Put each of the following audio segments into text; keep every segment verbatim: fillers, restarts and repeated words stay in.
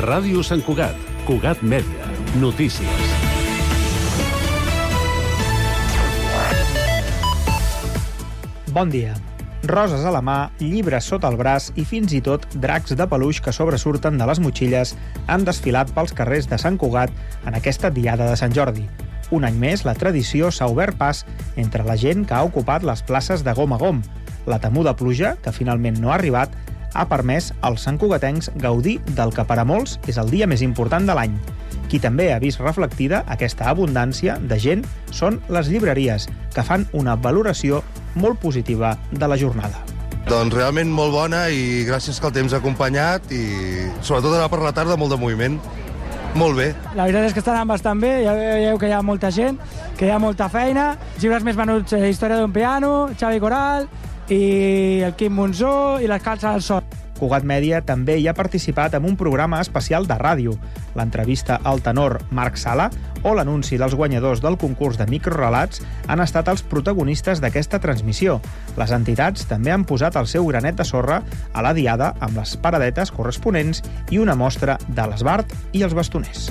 Ràdio Sant Cugat, Cugat Mèdia, notícies. Bon dia. Roses a la mà, llibres sota el braç i fins i tot dracs de peluix que sobresurten de les motxilles han desfilat pels carrers de Sant Cugat en aquesta diada de Sant Jordi. Un any més, la tradició s'ha obert pas entre la gent que ha ocupat les places de gom a gom. La temuda pluja, que finalment no ha arribat, ha permès als santcugatencs gaudir del que per a molts és el dia més important de l'any. Qui també ha vist reflectida aquesta abundància de gent són les llibreries, que fan una valoració molt positiva de la jornada. Doncs realment molt bona i gràcies que el temps ha acompanyat i sobretot ara per la tarda molt de moviment. Molt bé. La veritat és que estan bastant bé, ja veieu que hi ha molta gent, que hi ha molta feina, llibres més venuts, eh, Història d'un piano, Xavi Coral i el Quim Monzó i les calces al sol. Cugat Mèdia també hi ha participat en un programa especial de ràdio, l'entrevista al tenor Marc Sala o l'anunci dels guanyadors del concurs de microrelats han estat els protagonistes d'aquesta transmissió. Les entitats també han posat el seu granet de sorra a la diada amb les paradetes corresponents i una mostra de l'esbart i els bastoners.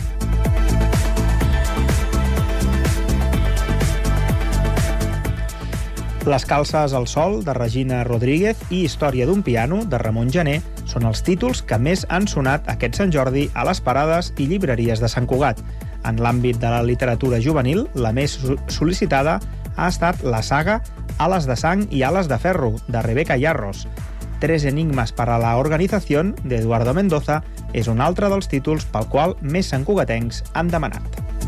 Les calces al sol, de Regina Rodríguez, i Història d'un piano, de Ramon Gené, són els títols que més han sonat aquest Sant Jordi a les parades i llibreries de Sant Cugat. En l'àmbit de la literatura juvenil, la més sol·licitada ha estat la saga Ales de sang i ales de ferro, de Rebeca Yarros. Tres enigmes para la organización, de Eduardo Mendoza, és un altre dels títols pel qual més santcugatencs han demanat.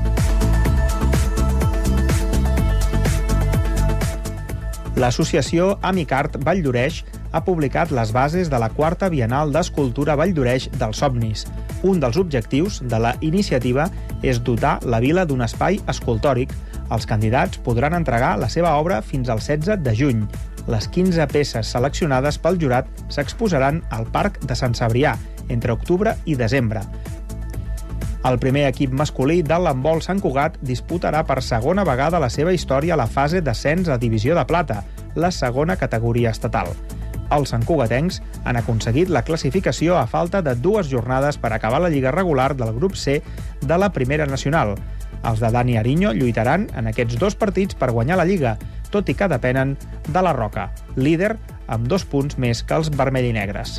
L'associació Amicart Valldoreix ha publicat les bases de la quarta Bienal d'Escultura Valldoreix dels Somnis. Un dels objectius de la iniciativa és dotar la vila d'un espai escultòric. Els candidats podran entregar la seva obra fins al setze de juny. Les quinze peces seleccionades pel jurat s'exposaran al Parc de Sant Cebrià entre octubre i desembre. El primer equip masculí de l'handbol Sant Cugat disputarà per segona vegada la seva història a la fase d'ascens a Divisió de Plata, la segona categoria estatal. Els santcugatencs han aconseguit la classificació a falta de dues jornades per acabar la lliga regular del grup C de la Primera Nacional. Els de Dani Ariño lluitaran en aquests dos partits per guanyar la lliga, tot i que depenen de la Roca, líder amb dos punts més que els vermell i negres.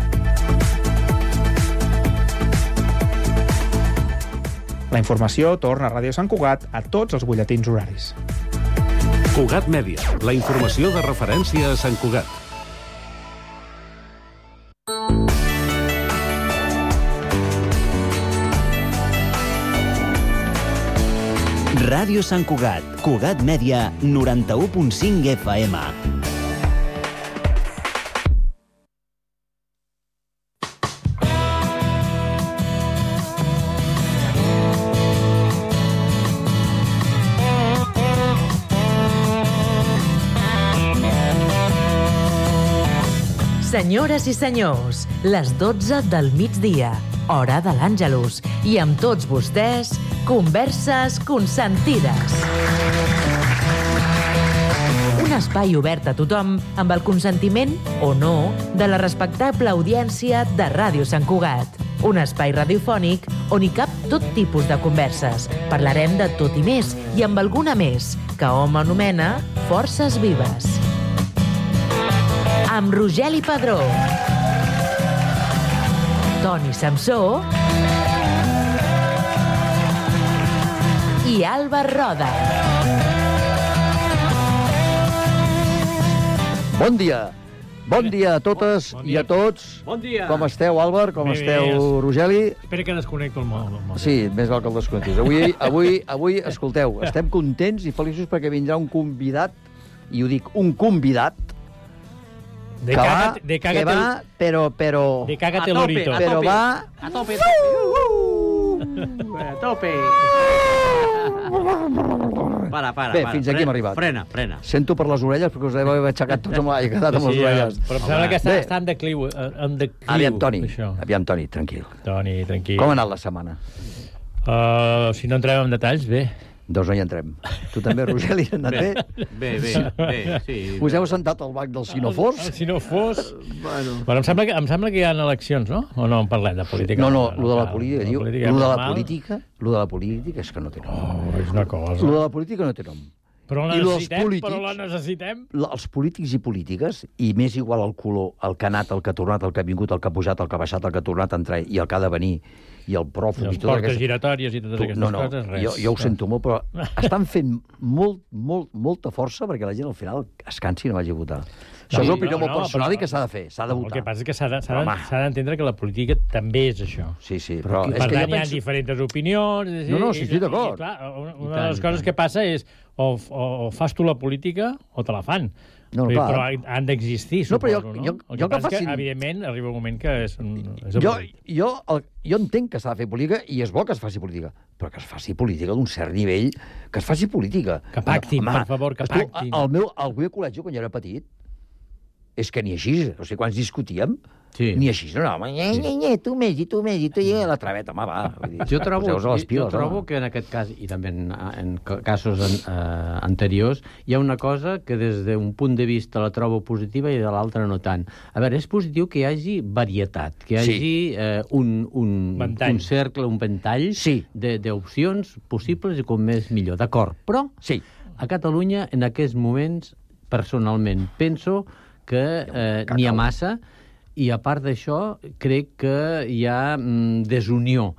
La informació torna a Ràdio Sant Cugat a tots els butlletins horaris. Cugat Mèdia, la informació de referència a Sant Cugat. Ràdio Sant Cugat, Cugat Mèdia, noranta-u punt cinc F M. Senyores i senyors, les dotze del migdia, hora de l'Àngelus, i amb tots vostès, Converses Consentides. Un espai obert a tothom amb el consentiment, o no, de la respectable audiència de Ràdio Sant Cugat. Un espai radiofònic on hi cap tot tipus de converses. Parlarem de tot i més, i amb alguna més, que hom anomena Forces Vives. Amb Rogeli Padró, Toni Samsó i Alba Roda. Bon dia. Bon dia a totes bon, bon i a tots. Bon dia. Com esteu, Àlvar? Com bé, esteu, bé. Rogeli? Espera que desconnecto el mòbil. Sí, més val que el desconnectis. Avui, avui, avui, escolteu, estem contents i feliços perquè vindrà un convidat, i ho dic, un convidat, De que va, cágate, de cágate, que va, però, però... De cágate lorito. Però va... A tope, a tope. Para, para, Bé, para. fins aquí hem arribat. Frena, frena. Sento per les orelles, perquè us heu aixecat tots amb, he quedat amb les Sí, orelles. però em sembla que està, Bé. està en decliu. En decliu Aviam, Toni, això. aviam, Toni, tranquil. Toni, tranquil. Com ha anat la setmana? Uh, si no entrem en detalls, bé. Doncs no hi entrem. Tu també, Rogeli, has anat bé? Bé, bé, bé, sí. Us heu sentat al banc del si no fos? Si no fos... Bueno. Bueno, em sembla, que, em sembla que hi ha eleccions, no? O no en parlem de política? No, no, no, lo de la cal. política, diu, lo de la política, lo de la política és que no té nom. Oh, és una cosa. Lo de la política no té nom. Però la I los necessitem, polítics- però la necessitem. La- Els polítics i polítiques, i més igual el color, el que ha anat, el que ha tornat, el que ha vingut, el que ha pujat, el que ha baixat, el que ha tornat a entrar i el que ha de venir, i el pròfug... I i les totes portes aquestes- giratòries i totes Tu, aquestes no, no, coses, res. jo, jo ho sento molt, però estan fent molt, molt, molta força perquè la gent al final es cansi i no vagi a votar. Això és opinió molt personal i que s'ha de fer, s'ha de El votar. que passa és que s'ha de- s'ha Però, de- home. s'ha d'entendre que la política també és això. Sí, sí, però I és per que tant, jo hi ha penso... diferents opinions... No, no, sí, i- estic i- d'acord. i, clar, Una, I una tant, de les i coses tant. que passa és o, o, o fas tu la política o te la fan. No, no, Però, clar. però han d'existir, No, però suposo, jo- no? jo- El jo que que passa és facin- que, evidentment, arriba un moment que és, un- és Jo, avorrit. jo, el, jo entenc que s'ha de fer política i és bo que es faci política, però que es faci política d'un cert nivell, que es faci política. Que pactin, Home, per favor, que tu, pactin. El meu, al meu col·legi, quan jo era petit, és que ni així, o sigui, quan ens discutíem, Sí. ni així, no, home, nye, nye, nye, tu més, i tu més, i tu més, la traveta, home, va. Vull dir, Jo trobo, poseu-vos a les piles, jo trobo home. que en aquest cas, i també en, en casos en, eh, anteriors, hi ha una cosa que des d'un punt de vista la trobo positiva i de l'altra no tant. A veure, és positiu que hi hagi varietat, que hi Sí. hagi eh, un, un, Ventall. un cercle, un ventall Sí. de- d'opcions possibles i com més millor. D'acord, però Sí. a Catalunya, en aquests moments, personalment, penso que eh, n'hi ha massa, i a part d'això, crec que hi ha mm, desunió.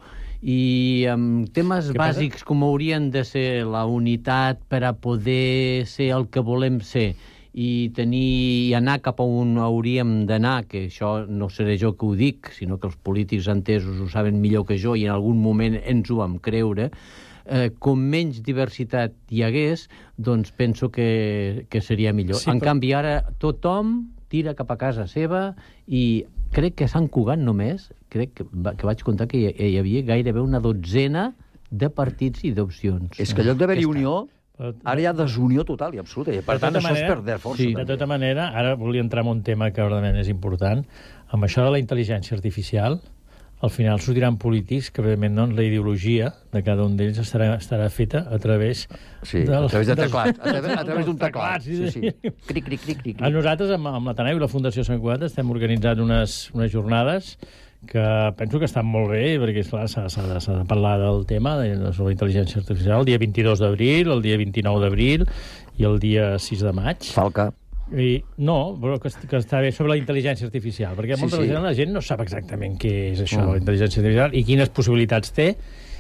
I amb temes Què passa? bàsics com haurien de ser la unitat per a poder ser el que volem ser i tenir i anar cap a on hauríem d'anar, que això no seré jo que ho dic, sinó que els polítics entesos ho saben millor que jo i en algun moment ens ho vam creure, eh, com menys diversitat hi hagués, doncs penso que, que seria millor. Sí, en però- canvi, ara tothom tira cap a casa seva i crec que a Sant Cugat només, crec que, va- que vaig contar que hi, hi havia gairebé una dotzena de partits i d'opcions. És que en lloc d'haver-hi Aquesta. unió, Però- ara hi ha desunió total i absoluta, i per De tant tota això manera- és perdre força. Sí, també. de tota manera, ara volia entrar en un tema que realment és important. Amb això de la intel·ligència artificial, al final sortiran polítics que, evidentment, doncs, la ideologia de cada un d'ells estarà, estarà feta a través... Sí, a través de teclat, a través, a través d'un teclat. Sí, sí. Cric, cric, cric, cric. A nosaltres, amb, amb l'Ateneu i la Fundació Sant Cugat, estem organitzant unes, unes jornades que penso que estan molt bé, perquè, esclar, s'ha s'ha de, s'ha de parlar del tema de la sobre la intel·ligència artificial el dia vint-i-dos d'abril, el dia vint-i-nou d'abril i el dia sis de maig. Falca. I, no, però que, que està bé sobre la intel·ligència artificial, perquè Sí, moltes sí. vegades la gent no sap exactament què és això, Mm. la intel·ligència artificial, i quines possibilitats té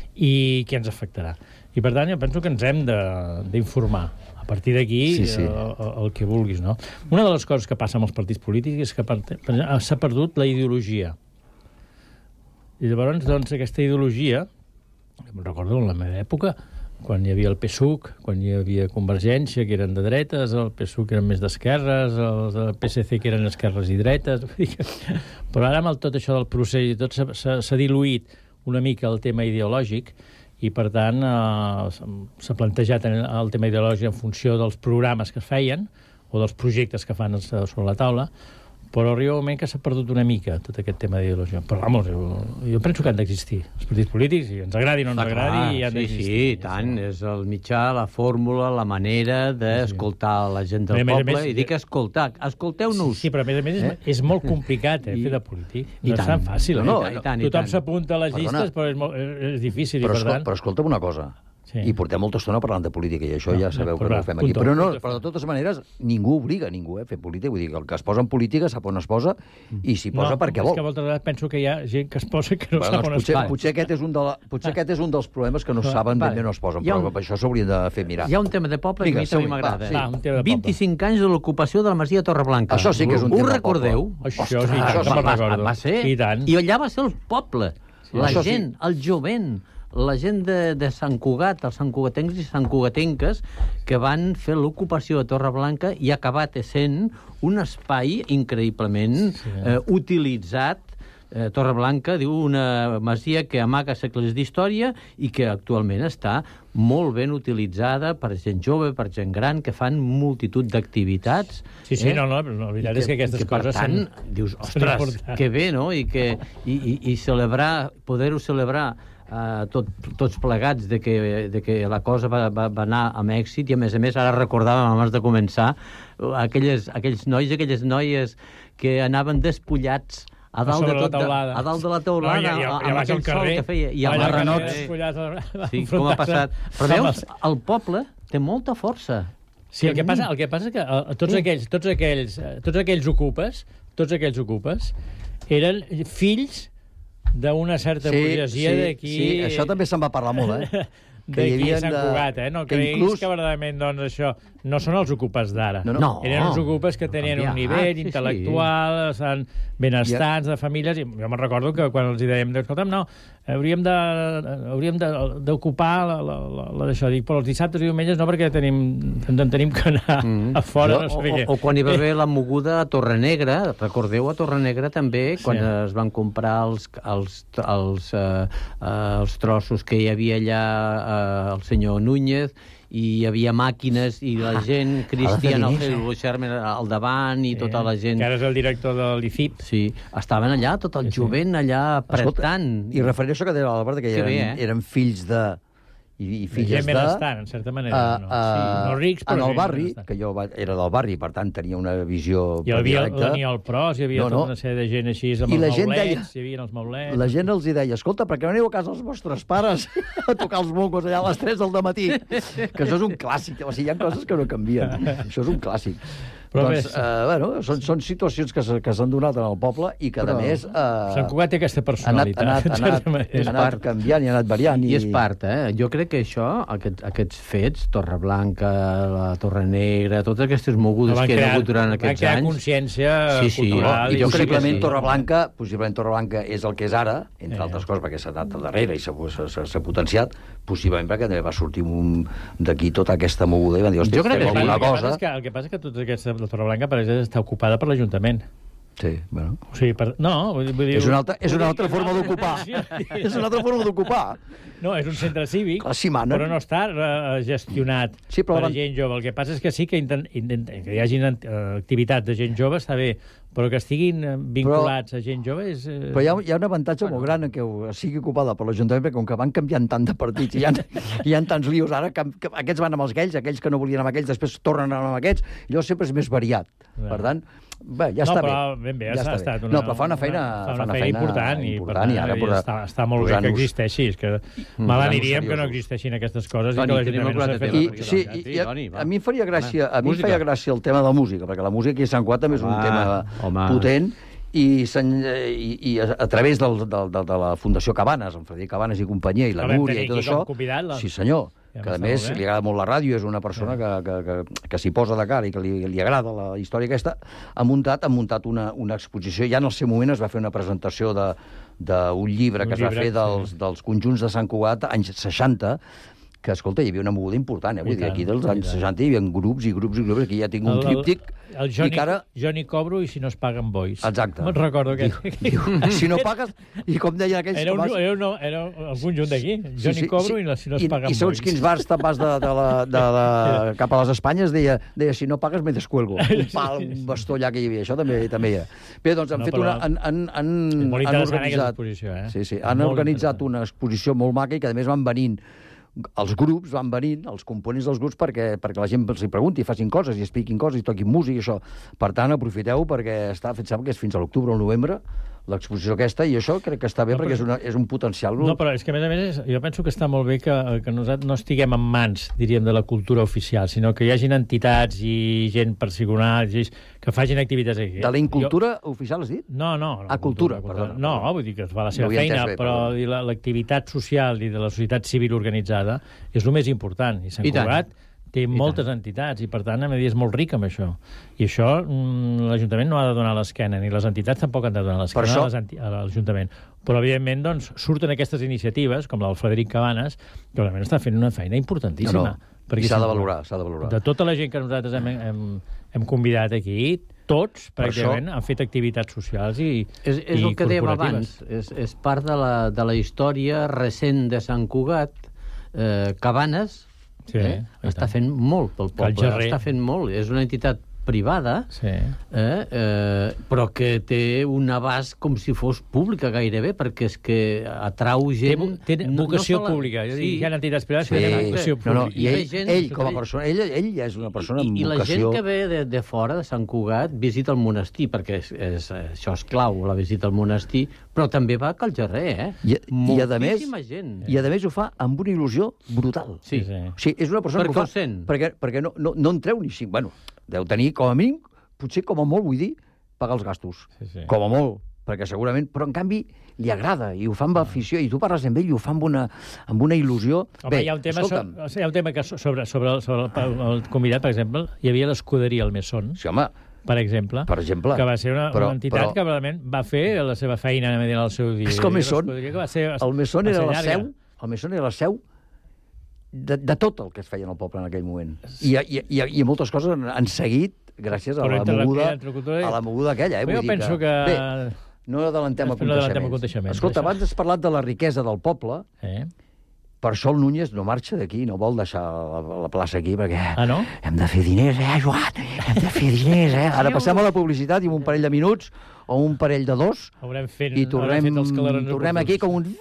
i què ens afectarà. I, per tant, jo penso que ens hem de- d'informar. A partir d'aquí, Sí, sí. el, el, el que vulguis, no? Una de les coses que passa amb els partits polítics és que per exemple, s'ha perdut la ideologia. I llavors, doncs, aquesta ideologia, em recordo en la meva època, quan hi havia el P S U C, quan hi havia Convergència, que eren de dretes, el P S U C eren més d'esquerres, els del P S C, que eren esquerres i dretes... vull dir que- Però ara, amb el, tot això del procés i tot, s'ha- s'ha s'ha diluït una mica el tema ideològic i, per tant, eh, s'ha- s'ha plantejat el, el tema ideològic en funció dels programes que es feien o dels projectes que fan eh, sobre la taula, però arriba un moment que s'ha perdut una mica tot aquest tema d'ideologia. Però, vamos, jo, jo penso que han d'existir els partits polítics, i ens agradi o no ens Ah, agradi, clar, i han sí, d'existir. sí, i tant. És el mitjà, la fórmula, la manera d'escoltar la gent del A més a poble. més, I dic escoltar. Escolteu-nos. Sí, però a més a més és, Eh? és molt complicat, eh, I- fer de polític. i No és tant. tan fàcil, No, eh? no, i tant, i Tothom tant. s'apunta a les Perdona. llistes, però és, molt, és, és difícil, Però, i per escol, tant... però escolta'm una cosa. Sí. I portem molta estona parlant de política, i això No, ja no, sabeu que però no va, ho fem aquí. punto, Però, no, punto. però de totes maneres, ningú obliga a ningú eh, a fer política. Vull dir que el que es posa en política sap on es posa i s'hi posa no, perquè és vol. que moltes vegades penso que hi ha gent que es posa que no Bueno, sap doncs on es potser, posa. potser, aquest és un de la, potser aquest és un dels problemes que no Clar, saben ben vale. bé on es posen, Hi ha però un- per això s'haurien de fer mirar. Hi ha un tema de poble Vinga, que a mi també següent, m'agrada. va, sí. Va, un tema de poble. vint-i-cinc anys de l'ocupació de la Masia de Torreblanca. Això sí que és un Ho tema de recordeu? poble. Això sí, Ostres, i tant, això que me'n va, recordo. va ser... I tant. I allà va ser el poble. Sí, la això sí. gent, el jovent, la gent de, de Sant Cugat, els santcugatencs i santcugatenques, que van fer l'ocupació de Torreblanca i ha acabat sent un espai increïblement Sí. eh, utilitzat eh, Torreblanca, diu, una masia que amaga segles d'història i que actualment està molt ben utilitzada per gent jove, per gent gran, que fan multitud d'activitats. Sí, sí, eh? no, no, la veritat que, és que aquestes que, coses per tant, són... dius, ostres, que bé, no? I, que, i, i, i celebrar, poder-ho celebrar uh, tot, tots plegats de que, de que la cosa va, va, va anar amb èxit, i a més a més, ara recordàvem abans de començar, aquelles, aquells nois i aquelles noies que anaven despullats a dalt de tot, de, a dalt de la teulada, no, ja, ja, ja amb aquell sol que feia, i amb marranots. Sí, com ha passat. Però veus, el poble té molta força. Sí, el que passa, el que passa és que uh, tots, sí. aquells, tots, aquells, uh, tots aquells ocupes, tots aquells ocupes, eren fills d'una certa sí, burgesia sí, d'aquí... Sí, això també se'n va parlar molt, eh? D'aquí a Sant Cugat, eh? No creguis inclús... que verdaderament, doncs, això... No són els ocupes d'ara. No, no. Eren uns ocupes que tenien un nivell sí, intel·lectual, sí. estan benestants, de famílies, i jo me'n recordo que quan els dèiem, escolta'm, no, hauríem de hauríem d'ocupar la, la, la, la d'això. Dic, però els dissabtes i diumenges no, perquè tenim, en tenim que anar mm. a fora. No, no sé o, o, o quan hi va haver la moguda a Torrenegra, recordeu a Torrenegra també, quan sí. es van comprar els, els, els, uh, uh, els trossos que hi havia allà uh, el senyor Núñez, i hi havia màquines i la gent, Cristian Algermen al davant i tota la gent... Que ara és el director de l'I C I P. Sí, estaven allà, tot el jovent allà apretant. Escolta, i referent a això que deia l'Albert, que, que eren, bé, eh? eren fills de... i, i filles de... benestant, en certa manera. Uh, no, uh, sí, no rics, però... En el barri, que jo era del barri, per tant tenia una visió hi havia el Pros, hi havia no, no. tota una sèrie de gent així, amb I els maulets, deia, hi havia els maulets... La gent els hi deia, escolta, per què no aneu a casa els vostres pares a tocar els mocos allà a les tres del matí? Que això és un clàssic, o sigui, hi ha coses que no canvien. Això és un clàssic. Però doncs, eh, bueno, són, són situacions que s'han donat en el poble i que, a més... Eh, Sant Cugat té aquesta personalitat. Ha anat, ha anat, ha anat, ha anat canviant i ha anat variant. I... I és part, eh? Jo crec que això, aquest, aquests fets, Torreblanca, la Torre Negra, totes aquestes mogudes no, que hi ha hagut durant aquests anys... Van crear consciència sí, sí, cultural. I, i possiblement sí. Torreblanca, possiblement Torreblanca és el que és ara, entre eh. altres coses, perquè s'ha anat al darrere i s'ha potenciat, possiblement perquè va sortir d'aquí tota aquesta moguda i van dir, hòstia, fem alguna cosa... El que passa és que totes aquestes... La Torreblanca, per exemple, està ocupada per l'Ajuntament. Sí, bueno. O sigui, per... No, vull dir... És una altra, és una altra forma d'ocupar. És una altra forma d'ocupar. No, és un centre cívic, si però no està uh, gestionat sí, per van... gent jove. El que passa és que sí que, intent, intent, que hi hagi uh, activitats de gent jove està bé, però que estiguin vinculats però, a gent jove és... Uh... Però hi ha, hi ha un avantatge bueno. molt gran en què sigui ocupada per l'Ajuntament, perquè com que van canviant tant de partits i hi ha, hi ha tants lios ara, que, que aquests van amb els aquells, aquells que no volien amb aquells, després tornen amb aquests, i llavors sempre és més variat. No. Per tant, bé, ja no, està però, bé. Ben bé, ja està està bé. Una, no, però fa una feina, fa una, fa una feina, feina important, i, important, per tant, i ara i està, està molt bé que existeixi. És que mm, mal aniríem que no existeixin aquestes coses Toni, i que l'Ajuntament no s'ha fet. I, sí, i, i a, a mi em faria gràcia, a mi em feia gràcia el tema de la música, perquè la música aquí a Sant Cugat també és un tema home. potent, i, i, i a, a través del, del, del, de la Fundació Cabanes, en Frederic Cabanes i companyia, i la Núria i tot això... Convidat, sí, senyor. Ja que a més li agrada molt la ràdio, és una persona que, que, que, que s'hi posa de cara i que li, li agrada la història aquesta, ha muntat, ha muntat una, una exposició, ja en el seu moment es va fer una presentació d'un llibre que es va fer dels, sí. dels conjunts de Sant Cugat, anys seixanta, que, escolta, hi havia una moguda important, eh? Vull dir, aquí dels anys seixanta hi havia grups i grups i grups, aquí ja tinc un tríptic... El, el Johnny, ara... Johnny Cobro i si no es paguen bois. Exacte. Me'n recordo que... Diu, diu, si no pagues... I com deien aquells... Era, un, era, un, era el conjunt d'aquí, Johnny sí, sí, Cobro sí. i si no es paguen I, bois. I segons quins bars te'n vas de, de la, de la, cap a les Espanyes, deia, deia si no pagues me descuelgo. Un pal, un bastó allà que hi havia, això també també hi ha. Bé, doncs han no, fet una... Han, han, han, molt han organitzat, exposició, eh? Sí, sí, han organitzat una exposició molt maca i que a més van venint els grups van venint, els components dels grups, perquè, perquè la gent els hi pregunti, facin coses, i expliquin coses, i toquin música, i això. Per tant, aprofiteu, perquè està fet, sembla que és fins a l'octubre o el novembre, l'exposició aquesta, i això crec que està bé, no, perquè és, una, és un potencial... No, però és que, a més a més, jo penso que està molt bé que, que nosaltres no estiguem en mans, diríem, de la cultura oficial, sinó que hi hagin entitats i gent personal que facin activitats aquí. De la incultura jo... oficial, has dit? No, no. A cultura, cultura, perdona. No, vull dir que es fa la seva no feina, bé, però l'activitat social i de la societat civil organitzada és el més important. I Sant Cugat té moltes entitats i, per tant, a mi és molt ric amb això. I això mm, l'Ajuntament no ha de donar l'esquena, ni les entitats tampoc han de donar l'esquena això... a l'Ajuntament. Però, evidentment, doncs, surten aquestes iniciatives, com la del Frederic Cabanes, que realment està fent una feina importantíssima. No, no. I s'ha de valorar, s'ha de valorar. De tota la gent que nosaltres hem, hem, hem convidat aquí, tots, pràcticament, han fet activitats socials i, és, és i el que dèiem corporatives. abans. És, és part de la, de la història recent de Sant Cugat. Eh, Cabanes Sí, eh, està fent molt pel Cal poble. Gerrer. Està fent molt. És una entitat privada, Sí. eh, eh, però que té un abast com si fos pública gairebé, perquè és que atrau Té, gent... vo- té vocació sola- pública. És a dir, Sí. hi ha entitats privades Sí. que tenen vocació No, no, pública. i Hi ha ell, gent- ell com a persona, ell, ell ja és una persona amb I, i la vocació... gent que ve de, de fora, de Sant Cugat, visita el monestir, perquè és, és, això és clau, la visita al monestir, però també va a Cal Gerrer, eh? I, i, a més, Moltíssima gent. I a més ho fa amb una il·lusió brutal. Sí. Sí. O sigui, és una persona Perquè que ho ho fa... sent. Perquè, perquè no, no, no en treu ni cinc. Bueno, deu tenir, com a mínim, potser com a molt, vull dir, pagar els gastos. Sí, sí. Com a molt, perquè segurament... Però, en canvi, li agrada, i ho fa amb afició, i tu parles amb ell i ho fa amb una, amb una il·lusió... Home, Bé, hi ha un tema, escolta'm, so, hi ha un tema que so- sobre, sobre, el, sobre el, el convidat, per exemple, hi havia l'escuderia El Mesón, sí, home, per exemple, per exemple... que va ser una, però- una entitat però- que realment va fer la seva feina en el seu dia. És que el Mesón, L'escuderia que va ser, el Mesón va era ser la llarga. seu, el Mesón era la seu de, de tot el que es feia en el poble en aquell moment. I, i, i, i moltes coses han, han seguit gràcies a Però la entre la- moguda, entre la cultura i- a la moguda aquella. Eh? Però jo Vull dir penso que... Bé, no adelantem No adelantem aconteixements. aconteixements, Escolta, això. abans has parlat de la riquesa del poble. Eh? Per això el Núñez no marxa d'aquí, no vol deixar la, la plaça aquí, perquè Ah, no? hem de fer diners, eh, Joan? Hem de fer diners, eh? Ara passem a la publicitat i en un parell de minuts, o un parell de dos, Haurem fet, i tornem, haurem fet els calarons tornem aquí com un...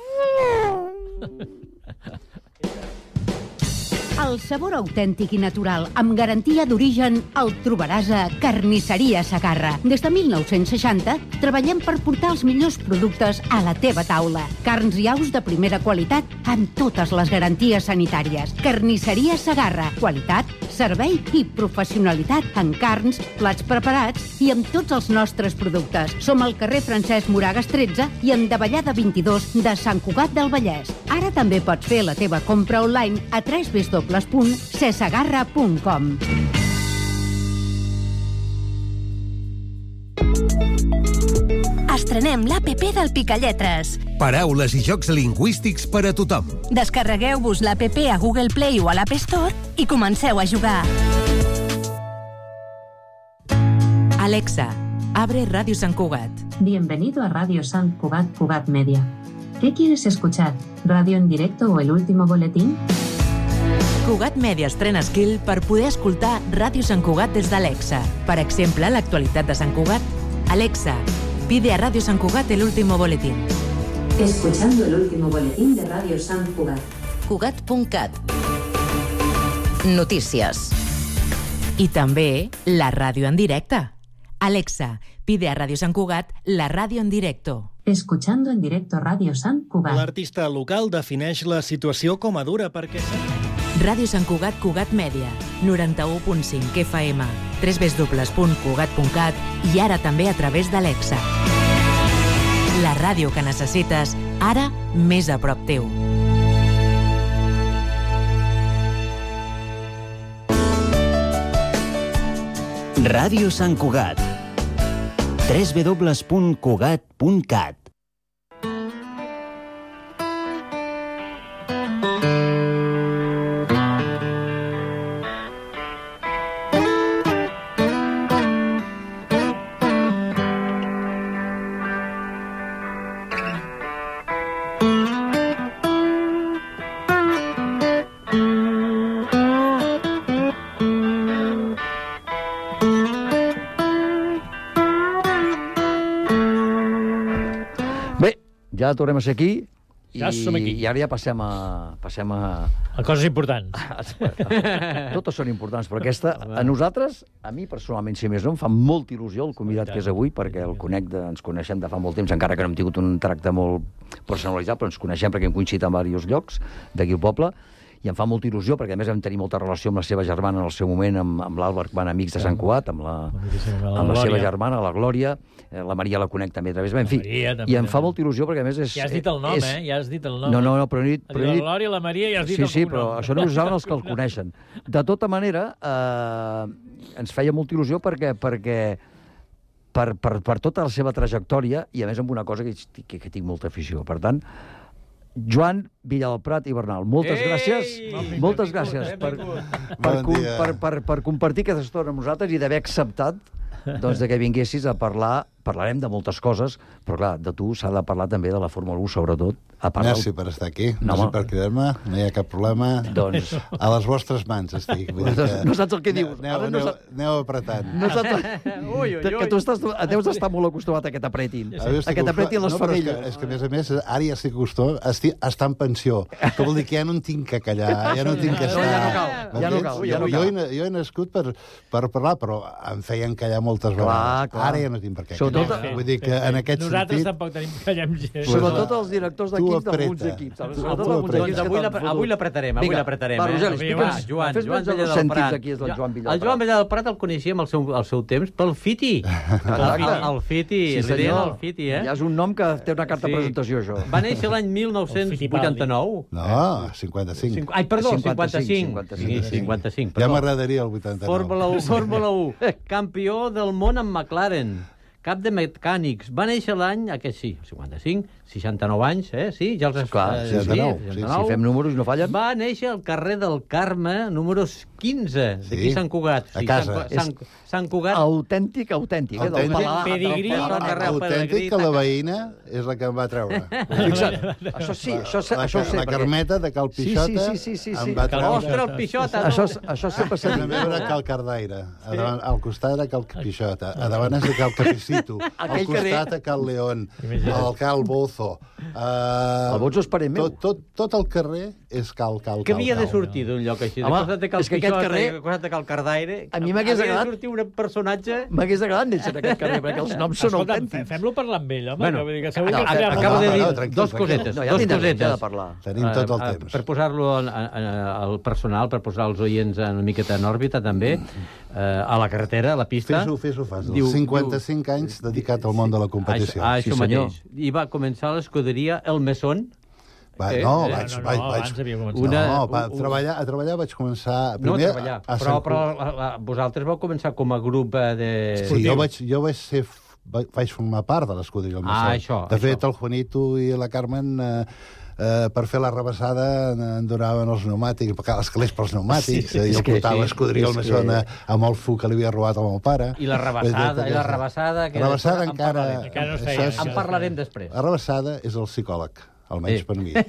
El sabor autèntic i natural, amb garantia d'origen, el trobaràs a Carnisseria Segarra. Des de mil nou-cents seixanta, treballem per portar els millors productes a la teva taula. Carns i aus de primera qualitat, amb totes les garanties sanitàries. Carnisseria Segarra. Qualitat, servei i professionalitat en carns, plats preparats i amb tots els nostres productes. Som al carrer Francesc Moragas tretze i en Davallada vint-i-dos de Sant Cugat del Vallès. Ara també pots fer la teva compra online a w w w punt cesegarra punt com. Estrenem l'A P P del Picalletres. Paraules i jocs lingüístics per a tothom. Descarregueu-vos l'A P P a Google Play o a l'App Store i comenceu a jugar. Alexa, abre Radio San Cugat. Bienvenido a Radio San Cugat Cugat Media. ¿Qué quieres escuchar? ¿Radio en directo o el último boletín? Cugat Media estrena skill per poder escoltar Ràdio Sant Cugat des d'Alexa. Per exemple, l'actualitat de Sant Cugat. Alexa, pide a Ràdio Sant Cugat el último boletín. Escuchando el último boletín de Radio San Cugat. Cugat punt cat. Notícies. I també la ràdio en directe. Alexa, pide a Ràdio Sant Cugat la ràdio en directo. Escuchando en directo Radio San Cugat. L'artista local defineix la situació com a dura perquè... Ràdio Sant Cugat Cugat Mèdia, noranta-u punt cinc F M, w w w punt cugat punt cat i ara també a través d'Alexa. La ràdio que necessites, ara més a prop teu. Ràdio Sant Cugat. w w w punt cugat punt cat. Ja tornem a ser aquí. Ja i, som aquí. I ara ja passem a... Passem a... A coses importants. Totes són importants, però aquesta, a nosaltres, a mi personalment, si més no, em fa molta il·lusió el convidat que és avui, perquè el conec, de, ens coneixem de fa molt temps, encara que no hem tingut un tracte molt personalitzat, però ens coneixem perquè hem coincidit en diversos llocs d'aquí al poble, i em fa molta il·lusió, perquè a més vam tenir molta relació amb la seva germana en el seu moment, amb, amb l'Àlvar, van amics de Sant Cugat, amb la, amb la seva germana, la Glòria, la Maria la conec també a través, en fi, i em fa molta il·lusió perquè a més és... Ja has dit el nom, és... eh? Ja has dit el nom. No, no, no, però no he dit... Però he dit... La Glòria, la Maria, ja has dit sí, el sí, cognom. però això no ho saben els que el coneixen. De tota manera, eh, ens feia molta il·lusió perquè, perquè per, per, per tota la seva trajectòria, i a més amb una cosa que, que, que tinc molta afició. Per tant, Joan Villadelprat i Bernal, moltes Ei! gràcies, Ei! moltes gràcies per, per, per, per, per, per compartir aquesta estona amb nosaltres i d'haver acceptat doncs, de que vinguessis a parlar. Parlarem de moltes coses, però clar, de tu s'ha de parlar també de la Fórmula u, sobretot. A part Merci del... per estar aquí, no, merci per cridar-me, no hi ha cap problema. Doncs... A les vostres mans estic. Vull dir que... No saps el que dius. Aneu, Ara aneu, no saps... aneu apretant. No saps... ui, ui, ui. Que tu estàs, deus estar molt acostumat a que t'apretin. Sí. A que t'apretin les no, femelles. És que, és que, a més a més, ara ja estic acostumat a estar, a estar en pensió. Que vol dir que ja no en tinc que callar, ja no tinc que estar... Ja no cal, ja no cal. Ja no jo, jo, jo he nascut per, per parlar, però em feien callar moltes vegades. Clar, clar. Ara ja no tinc per què callar. Vull dir que en aquest Nosaltres sentit... tampoc tenim callem gent. Sobretot els directors d'equips d'alguns equips. Doncs avui l'apretarem, avui l'apretarem. Va, Roger, Va, Joan, Joan Vella del Prat. El Joan Vella del Prat el coneixíem al seu, al seu temps pel Fiti. El, el Fiti, sí, li deien el Fiti, eh? Ja és un nom que té una carta de presentació, això. Va néixer l'any mil nou-cents vuitanta-nou. No, cinquanta-cinc. Ai, perdó, cinquanta-cinc. cinquanta-cinc. Ja m'agradaria el vuitanta-nou. Fórmula u, Fórmula u. Campió del món amb McLaren. Cap de mecànics. Va néixer l'any, aquest sí, cinquanta-cinc, seixanta-nou anys, eh? Sí, ja els... Clar, eh, sí, sí, sí, si fem números no fallen. Va néixer al carrer del Carme, números quinze, sí. d'aquí Sant Cugat. A casa. Sant, Sant, Sant Cugat. Autèntic, autèntic. Autèntic, eh, pedigrí. Autèntic que la veïna és la que em va treure. Fixa't, això sí, això, la, això ho sé. La Carmeta de Cal Pixota sí, sí, sí, sí, sí. em va treure. Ostres, el Pixota, no? Això, això sempre s'ha dit. A veure Cal Cardaire. Al costat era Cal Pixota. A davant és de Cal Capicito. Al costat a Cal León. Al Cal Bozo. El Bozo és parent meu. Tot el carrer és Cal, Cal, Cal. Que havia de sortir d'un lloc així. Home, és que aquest carrer... De costat de Cal Cardaire. A mi m'hagués agradat... Havia de sortir un personatge... M'hagués agradat néixer en aquest carrer, perquè els noms són autèntics. Fem-lo parlar amb ell, home. Bueno, que, que segur no, que acaba de dir dos cosetes. No, ja dos cosetes. de parlar. Tenim tot el temps. Per posar-lo al personal, per posar els oients una miqueta en òrbita, també, a la carretera, a la pista... Fes-ho, fes-ho fàcil. cinquanta-cinc anys dedicat al món de la competició. Ah, això mateix. I va començar l'escuderia El Mesón. Va, no, vaig, no, no, vaig, vaig, una, no, va, a, treballar, a treballar vaig començar... Primer, no, a treballar, a, a però, però a, a, vosaltres vau començar com a grup de... Sí, jo vaig, jo vaig ser... vaig formar part de l'escuderia. Ah, això. De fet, això. el Juanito i la Carmen... Eh, Uh, per fer la rebassada en donaven els pneumàtics, els calés pels pneumàtics, sí, sí, jo portava l'escuderia al Mesón amb el fu que li havia robat al meu pare. I la rebassada, i la rebassada... La rebassada encara... encara no sé, en parlarem després. La rebassada és el psicòleg, almenys per mi.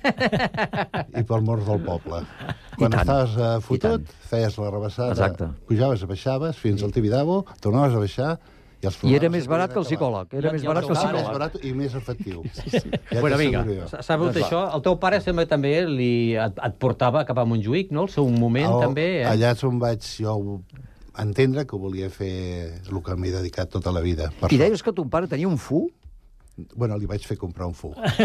I pel mort del poble. Quan estaves uh, fotut, feies la rebassada, exacte. Pujaves, baixaves, fins al Tibidabo, tornaves a baixar... I, I era més barat que el psicòleg. Era més barat que el psicòleg. Més barat i més efectiu. Sí, sí. Ja bueno, vinga, sabut això, el teu pare sembla també li, et, et portava cap a Montjuïc, no? El seu moment, el, també. Eh? Allà és on vaig jo entendre que volia fer el que m'he dedicat tota la vida. I deies que ton pare tenia un fu? Bueno, li vaig fer comprar un fu.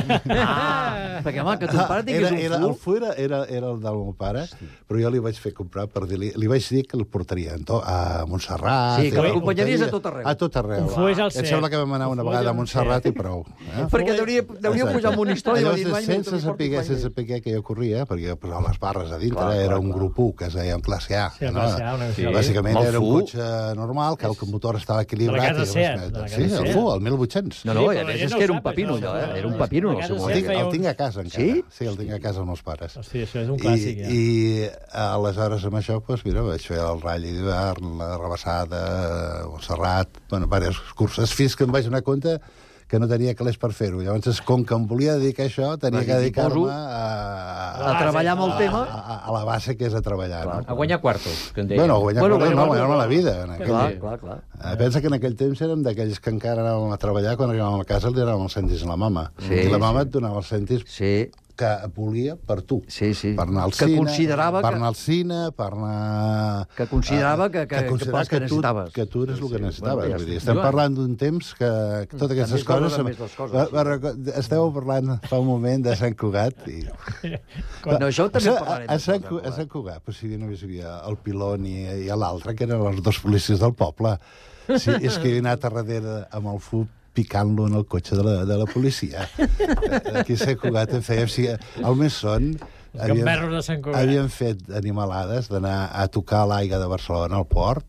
Ah, perquè, home, que ton pare tingués un era, fu... El fu era, era, era el del meu pare, sí. Però jo li vaig fer comprar per dir-li... Li vaig dir que el portaria a Montserrat... Sí, que l'acompanyaries a tot arreu. A tot arreu. Un fu és el Em sembla que vam anar una vegada a Montserrat i prou. Eh? Perquè deuria, deuria pujar amb una història... Llavors, sense saber, sense saber que jo corria, perquè jo posava les barres a dintre, clar, era clar, un clar. Grup u que es deia en classe A. Sí, en classe A, una sí. Bàsicament era un cotxe normal, que el motor estava equilibrat. Sí, el fu, el mil vuit-cents. No, no, és que era un papino, allò, eh? Era un papino, no sé. El tinc, el tinc a casa, encara. Sí? Sí, el tinc a casa als meus pares. Hosti, això és un clàssic, ja. I, i aleshores amb això, doncs, mira, vaig fer el ratll d'hivern, la rebassada, Montserrat, bueno, diverses curses, fins que em vaig donar compte que no tenia calés per fer-ho. Llavors, com que em volia dedicar a això, tenia que dedicar-me a, a, a treballar amb el tema. A, a la base, que és a treballar. Clar, no? A guanyar quartos, que en deia. Bueno, a guanyar bueno, quartos, no, a guanyar-me la vida. En aquell... Clar, clar, clar. Eh, pensa que en aquell temps érem d'aquells que encara anàvem a treballar, quan arribàvem a casa li donàvem els cèntims a la mama. Sí, I la mama sí. et donava els cèntims sí. que volia per tu. Sí, sí. Per anar al que cine, considerava per que... anar al cine, per anar... Que considerava que, que, que, considerava que, que, que necessitaves. Tu, que tu eres el que necessitaves. Bueno, ja vull dir, estem parlant d'un temps que, que totes aquestes coses... coses va, va, esteu parlant fa un moment de Sant Cugat. I... no, això també a, parlarem. A, a, Sant, a Sant Cugat, però si només hi havia el Pilon i, i l'altre, que eren els dos policies del poble. Sí, és que he anat a darrere amb el fu picant-lo en el cotxe de la, de la policia. Aquí a Sant Cugat en fèiem... Si, al Mesón havíem, havíem fet animalades d'anar a tocar l'aigua de Barcelona al port,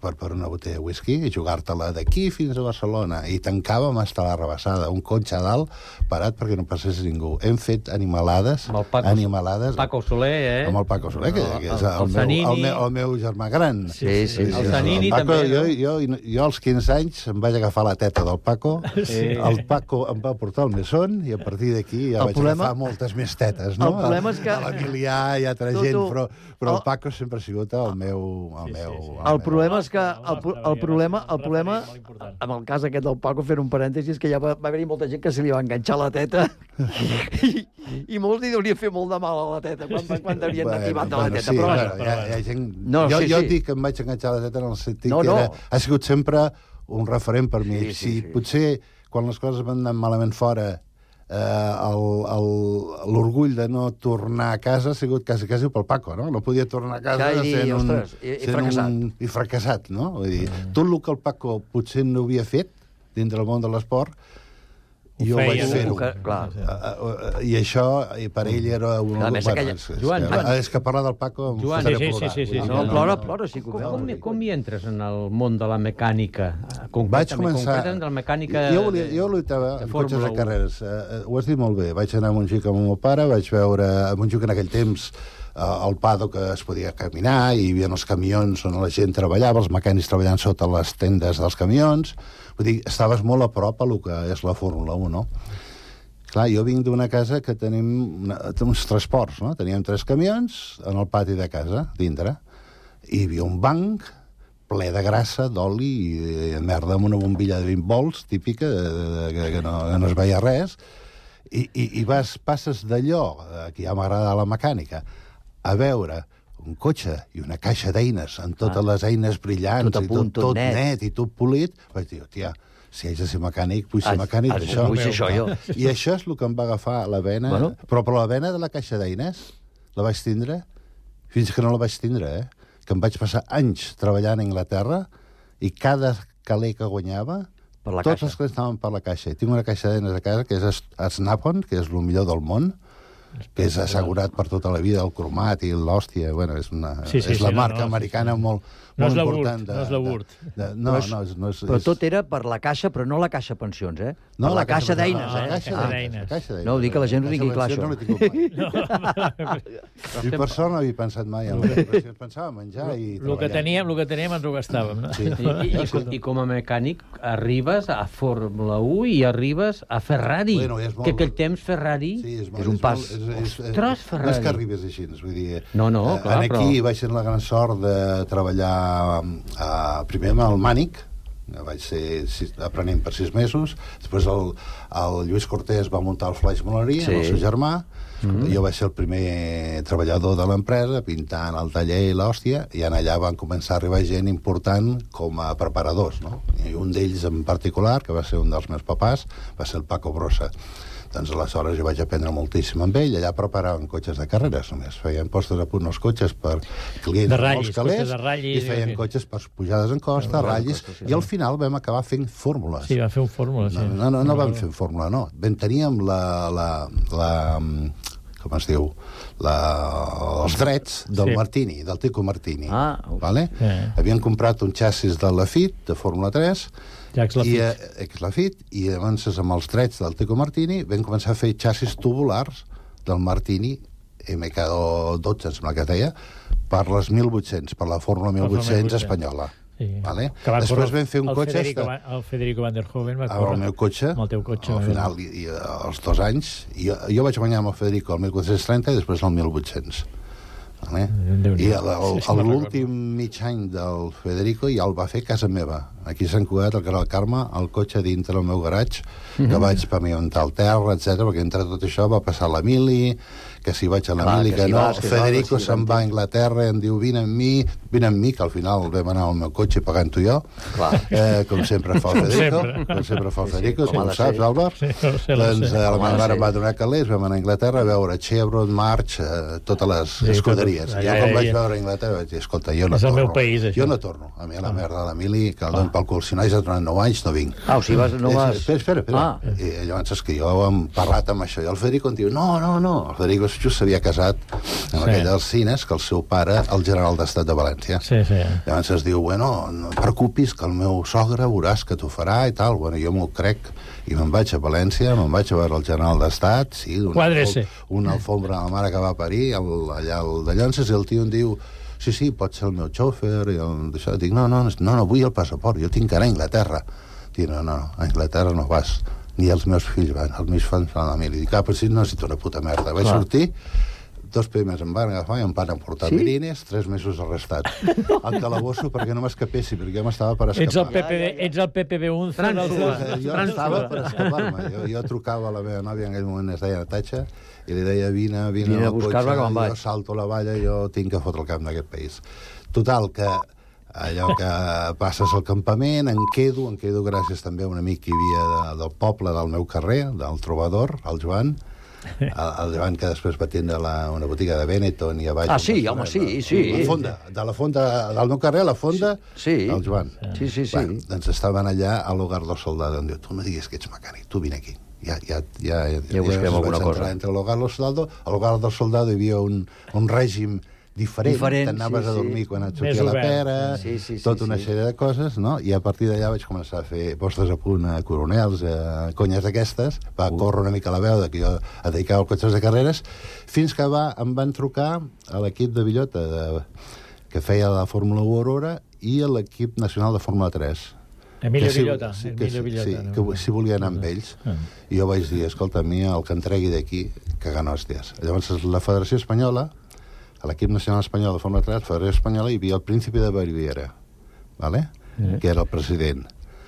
per, per una botella de whisky i jugar-te-la d'aquí fins a Barcelona. I tancàvem hasta la rebassada, un cotxe a dalt parat perquè no passés ningú. Hem fet animalades, Amb el Paco, animalades... Paco Soler, eh? Amb el Paco Soler, que, que és el, el, el, meu, Zanini. el, meu, el meu germà gran. Sí, sí, sí. El Zanini el Paco, també, jo, no? jo, jo als quinze anys em vaig agafar la teta del Paco, Sí. el Paco em va portar el mesón i a partir d'aquí ja El vaig problema- agafar moltes més tetes, no? El problema és que- A l'Emilià i altra Tu, gent, tu, però, però el el- Paco sempre ha sigut el meu... El Sí, sí, meu, sí. El problema és que el, pro- el problema, el problema amb el cas aquest del Paco, fer un parèntesi, és que ja va, va haver-hi molta gent que se li va enganxar la teta i, i molts li deuria fer molt de mal a la teta quan, quan t'haurien Bueno, activat de la bueno, teta. sí, però, bueno, vaja, hi ha, hi ha gent... No, jo, sí, jo sí. dic que em vaig enganxar la teta en el sentit No, que no. era, ha sigut sempre un referent per mi. Sí, sí, si sí. potser quan les coses van anar malament fora eh, el- el- l'orgull de no tornar a casa ha sigut quasi, quasi pel Paco, no? No podia tornar a casa Ja, i, sent, un, ostres, i- i sent fracassat. un... I fracassat, no? Vull dir, tot el que el Paco potser no havia fet dintre el món de l'esport, Ho jo vaig feia, no? fer-ho. Ho que- clar. Uh, uh, uh, I això, i per ell era un... A més, aquella- és, és, Joan, que, Joan. és que parlar del Paco em Joan, faré sí, sí, plorar. sí, sí, sí, Vull dir, No, sí. plora, plora, sí que ho Com, veu. com hi entres en el món de la mecànica? Vaig Concretament, començar... concretament de la mecànica... Jo, volia, jo lluitava de en cotxes Fórmula de u. carreres. Uh, ho has dit molt bé. Vaig anar a Montjuïc amb el meu pare, vaig veure a Montjuïc en aquell temps uh, el Pado que es podia caminar, i hi havia els camions on la gent treballava, els mecànics treballant sota les tendes dels camions. Vull dir, estaves molt a prop a el que és la Fórmula u, no? Clar, jo vinc d'una casa que tenim una, uns transports, no? Teníem tres camions en el pati de casa, dintre. I hi havia un banc ple de grassa, d'oli i de merda amb una bombilla de vint volts, típica, de, de, de, que, que, no, que no es veia res. I, i, i vas, passes d'allò, eh, que ja m'agrada la mecànica, a veure un cotxe i una caixa d'eines amb totes Ah. les eines brillants Tot a i punt, tot, tot tot net. net i tot polit, vaig dir, tia, si haig de ser mecànic, vull ser Ah, mecànic ah, d'això. vull ser això, jo. I això és el que em va agafar la vena, Bueno. però per la vena de la caixa d'eines la vaig tindre fins que no la vaig tindre, eh? Que em vaig passar anys treballant a Anglaterra i cada caler que guanyava, Per la tots caixa. els calés estaven per la caixa. I tinc una caixa d'eines a casa que és Snap-on, que és el millor del món, que és assegurat per tota la vida, el cromat i l'hòstia, bueno, és, una, Sí, sí, és la sí, no, marca no, sí, americana sí. molt, No molt és la important. Wurt, no és la Wurt. De, de, no, Però és- no, és, no és, Però és, tot era per la caixa, però no la caixa pensions, eh? No, per la, caixa d'eines, no, la eh? caixa Ah. d'eines, la caixa d'eines. No, ho dic que la gent ho tingui clar, Caixa això. No l'he tingut mai. I per sort no havia pensat mai en la depressió. Pensava en menjar i El que treballar. teníem, el que teníem ens ho gastàvem, no? Sí. I, i, i, com, I com a mecànic arribes a Fórmula u i arribes a Ferrari. Bueno, és molt- Que aquell temps Ferrari... Sí, és, molt, És un pas. Molt, és, és, és, Ostres, no Ferrari. és que arribes així, vull dir... No, no, eh, clar, en aquí però- vaig tenir la gran sort de treballar eh, primer amb el Mànic, vaig ser sis, aprenent per sis mesos, després el, el Lluís Cortés va muntar el Flaix Moleria, Sí. amb el seu germà, Mm. jo vaig ser el primer treballador de l'empresa, pintant el taller i l'hòstia, i en allà van començar a arribar gent important com a preparadors, no? I un d'ells en particular, que va ser un dels meus papàs, va ser el Paco Brossa. Doncs aleshores jo vaig aprendre moltíssim amb ell. Allà preparaven cotxes de carreres, només. Feien postes a punt els cotxes per clients De amb ratllis, els calés, cotxes de ratllis, i feien sí. cotxes per pujades en costa, No, ratllis, cotxes, sí, i al sí. final vam acabar fent fórmules. Sí, va fer un fórmula, sí. No, no, no, no vam fer fórmula, no. Ben teníem la, la, la, com es diu, la, els drets del Sí. Martini, del Tico Martini. Ah, vale? Sí. Havien comprat un xassis de Lafitte, de Fórmula tres, Jacques i, Lafitte. eh, ex Lafitte, i llavors amb els drets del Tico Martini vam començar a fer xassis tubulars del Martini M K dotze, em sembla que es deia, per les mil vuit-cents, per la Fórmula mil vuit-cents espanyola. Sí. Vale? Que va Després córrer vam fer un el cotxe... Federico, esta- Va- el Federico Van der Hoven va amb córrer. el meu cotxe, Amb el teu cotxe. al va final, i, i, als dos anys, i jo, jo vaig guanyar amb el Federico el mil quatre-cents trenta i després el mil vuit-cents. Vale? Déu-n'hi-do. I el- el- Sí, sí, me'n l'últim mig any del Federico ja el va fer a casa meva. Aquí a Sant Cugat, al carrer del Carme, el cotxe dintre del meu garatge, que Mhm. vaig pavimentar el terra, etcètera, perquè entre tot això va passar l'Emili, que si vaig a Clar, l'Emili, que que, si no. vas, que Federico no, que si se'n va a Anglaterra i em diu, vine amb mi, vine amb mi, que al final vam anar al meu cotxe pagant-ho jo, eh, com sempre fa el Com Federico, sempre. com sempre fa el Sí, sí, Federico, com tu ha ho de saps, ser. Albert? Sí, ho sé, ho Doncs sé. eh, la Com ha meva de mare ser. em va donar calés, vam anar a Anglaterra a veure Chevron, March, eh, totes les Sí, escuderies tonteries. Ja, Jo, ja, quan ja, vaig ja. veure Anglaterra, vaig dir, escolta, jo no És el torno. meu país, això. Jo no torno. A mi, a la merda de l'Emili, que el donen pel cul. Si no hagi donat nou anys, no vinc. Ah, o sigui, vas, no Eh, vas... Espera, espera, espera. Ah. I llavors és que jo hem parlat amb això, i el Federico em diu, no, no, no. El Federico just s'havia casat amb Sí. aquell dels cines, que el seu pare, el general d'Estat de València. Sí, sí. Llavors es diu, bueno, no et preocupis, que el meu sogre veuràs que t'ho farà i tal. Bueno, jo m'ho crec, i me'n vaig a València, me'n vaig a veure el general d'Estat, sí, una, Quadrese. una alfombra a la mare que va parir, el, allà al de Llonses, i el tio em diu, sí, sí, pot ser el meu xòfer, i el, això. Dic, no, no, no, no vull el passaport, jo tinc que anar a Anglaterra. Dic, no, no, a Anglaterra no vas, ni els meus fills van, els meus fills van a mi. Dic, ah, però si no necessito una puta merda. Vaig Clar. sortir, dos primers em van agafar i em van emportar Sí? mirines, tres mesos arrestat. Al calabosso perquè no m'escapessi, perquè jo m'estava per escapar. Ets el P P D, ets el P P D onze del... Eh, Jo estava per escapar-me. Jo, jo trucava a la meva nòvia, en aquell moment es deia Natatxa, i li deia, vine, vine, Vine a al buscar-me, que me'n vaig. jo salto la valla, jo tinc que fotre el camp d'aquest país. Total, que allò que passes al campament, em quedo, em quedo gràcies també a un amic que hi havia de, del poble, del meu carrer, del trobador, el Joan, el, el Joan que després va tindre la, una botiga de Benetton i a baix... Ah, sí, home, sí, sí. La fonda, de la fonda, del meu carrer, a la fonda, Sí. el Joan. Sí, sí, sí. Bueno, doncs estaven allà a l'hogar del soldado, em diu, tu no diguis que ets mecànic, tu vine aquí. Ja, ja, ja, ja, Ja busquem es alguna vaig cosa. entrar entre l'hogar del soldado. A l'hogar del soldado hi havia un, un règim diferent, Diferent, t'anaves sí, a dormir sí. quan et Més sortia la obert. pera, Sí, sí, sí, tota una sí. sèrie de coses, no? I a partir d'allà vaig començar a fer postes a punt a coronels, a conyes d'aquestes, va Uh. córrer una mica la veu de que jo et dedicava als cotxes de carreres, fins que va, em van trucar a l'equip de Villota, de, que feia la Fórmula u Aurora, i a l'equip nacional de Fórmula tres. Emilio Que si- Villota. sí, que Emilio sí, Villota. sí, no? que si volia anar amb ells. Ah. I jo vaig dir, escolta, a mi el que em tregui d'aquí, cagant hòsties. Llavors, la Federació Espanyola, a l'equip nacional espanyol de Fórmula tres, la Federació Espanyola, hi havia el príncipe de Baviera, ¿vale? Eh. Que era el president.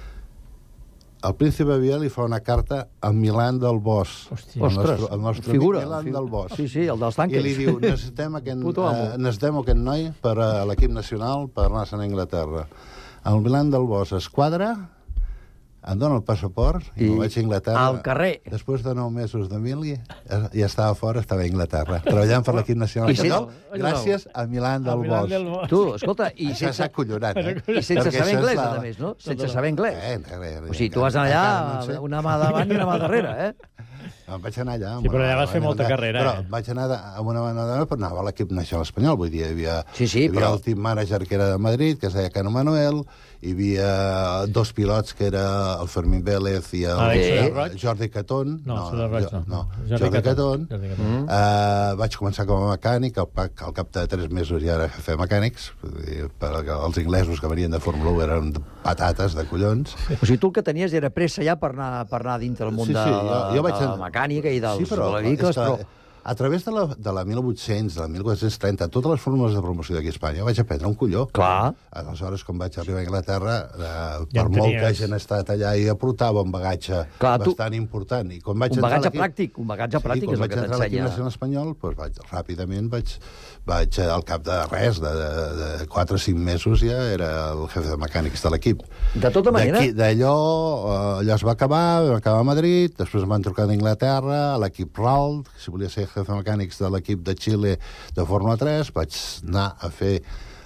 El príncipe de Baviera li fa una carta al Milan del Bosch. Hòstia. El nostre, Ostres, el nostre figura, amic Milan figu- del Bosch. Sí, sí, el dels tanques. I li diu, necessitem aquest, Puto amo. eh, necessitem aquest noi per a l'equip nacional per anar-se'n a Anglaterra. El Milan del Bosch es quadra, em dona el passaport i, I me'n vaig a Anglaterra. al carrer. Després de nou mesos d'Emili, ja estava fora, estava a Anglaterra, treballant per l'equip nacional I sense- espanyol, gràcies a Milan del Al Milan Bosch. del Bosch. Tu, escolta, i Això és sense, acollonant, eh? i sense Perquè saber això és anglès, la- a més, no? Sense saber anglès. Eh, res, res, O sigui, tu encara- vas anar encara no en allà sé. una mà davant i una mà darrere, eh? Em vaig anar allà... Sí, però allà vas fer molta carrera, Però eh? vaig anar de, amb una manada per anar a l'equip nacional espanyol. Vull dir, hi havia, Sí, sí, hi havia però- el team manager que era de Madrid, que es deia Cano Manuel, hi havia dos pilots que era el Fermín Vélez i el, Àlex el Roig? Jordi Catón. No, Soler Roig no. no. Jordi Jordi Catón. Catón. Jordi Catón. Uh, vaig començar com a mecànic, al, pa- al cap de tres mesos ja era jefe de mecànics, vull dir, perquè els inglesos que venien de Fórmula u eren patates de collons. O sigui, tu el que tenies era pressa ja per anar, per anar dintre del món Sí, de, sí, la, jo- jo vaig de la en- mecànica i dels Sí, però, de vehicles, és que, però... a través de la, de la mil vuit-cents, de la mil quatre-cents trenta, totes les fórmules de promoció d'aquí a Espanya, vaig aprendre un colló. Clar. Aleshores, quan vaig arribar a Anglaterra, eh, Ja per en molt tenies. que hagin estat allà, i aportava un bagatge Clar, tu- bastant important. I quan vaig Un entrar a bagatge l'equip- pràctic, un bagatge sí, pràctic quan és el vaig que entrar a l'equip t'ensenya. nacional espanyol, doncs vaig, ràpidament vaig, vaig, eh, al cap de res, de, de, de quatre o cinc mesos, ja era el jefe de mecànics de l'equip. De tota manera... D'aquí- D'allò, eh, allò es va acabar, vam acabar a Madrid, després em van trucar d'Inglaterra, a l'equip RALD, si volia ser jefe de mecànics de l'equip de Xile de Fórmula tres, vaig anar a fer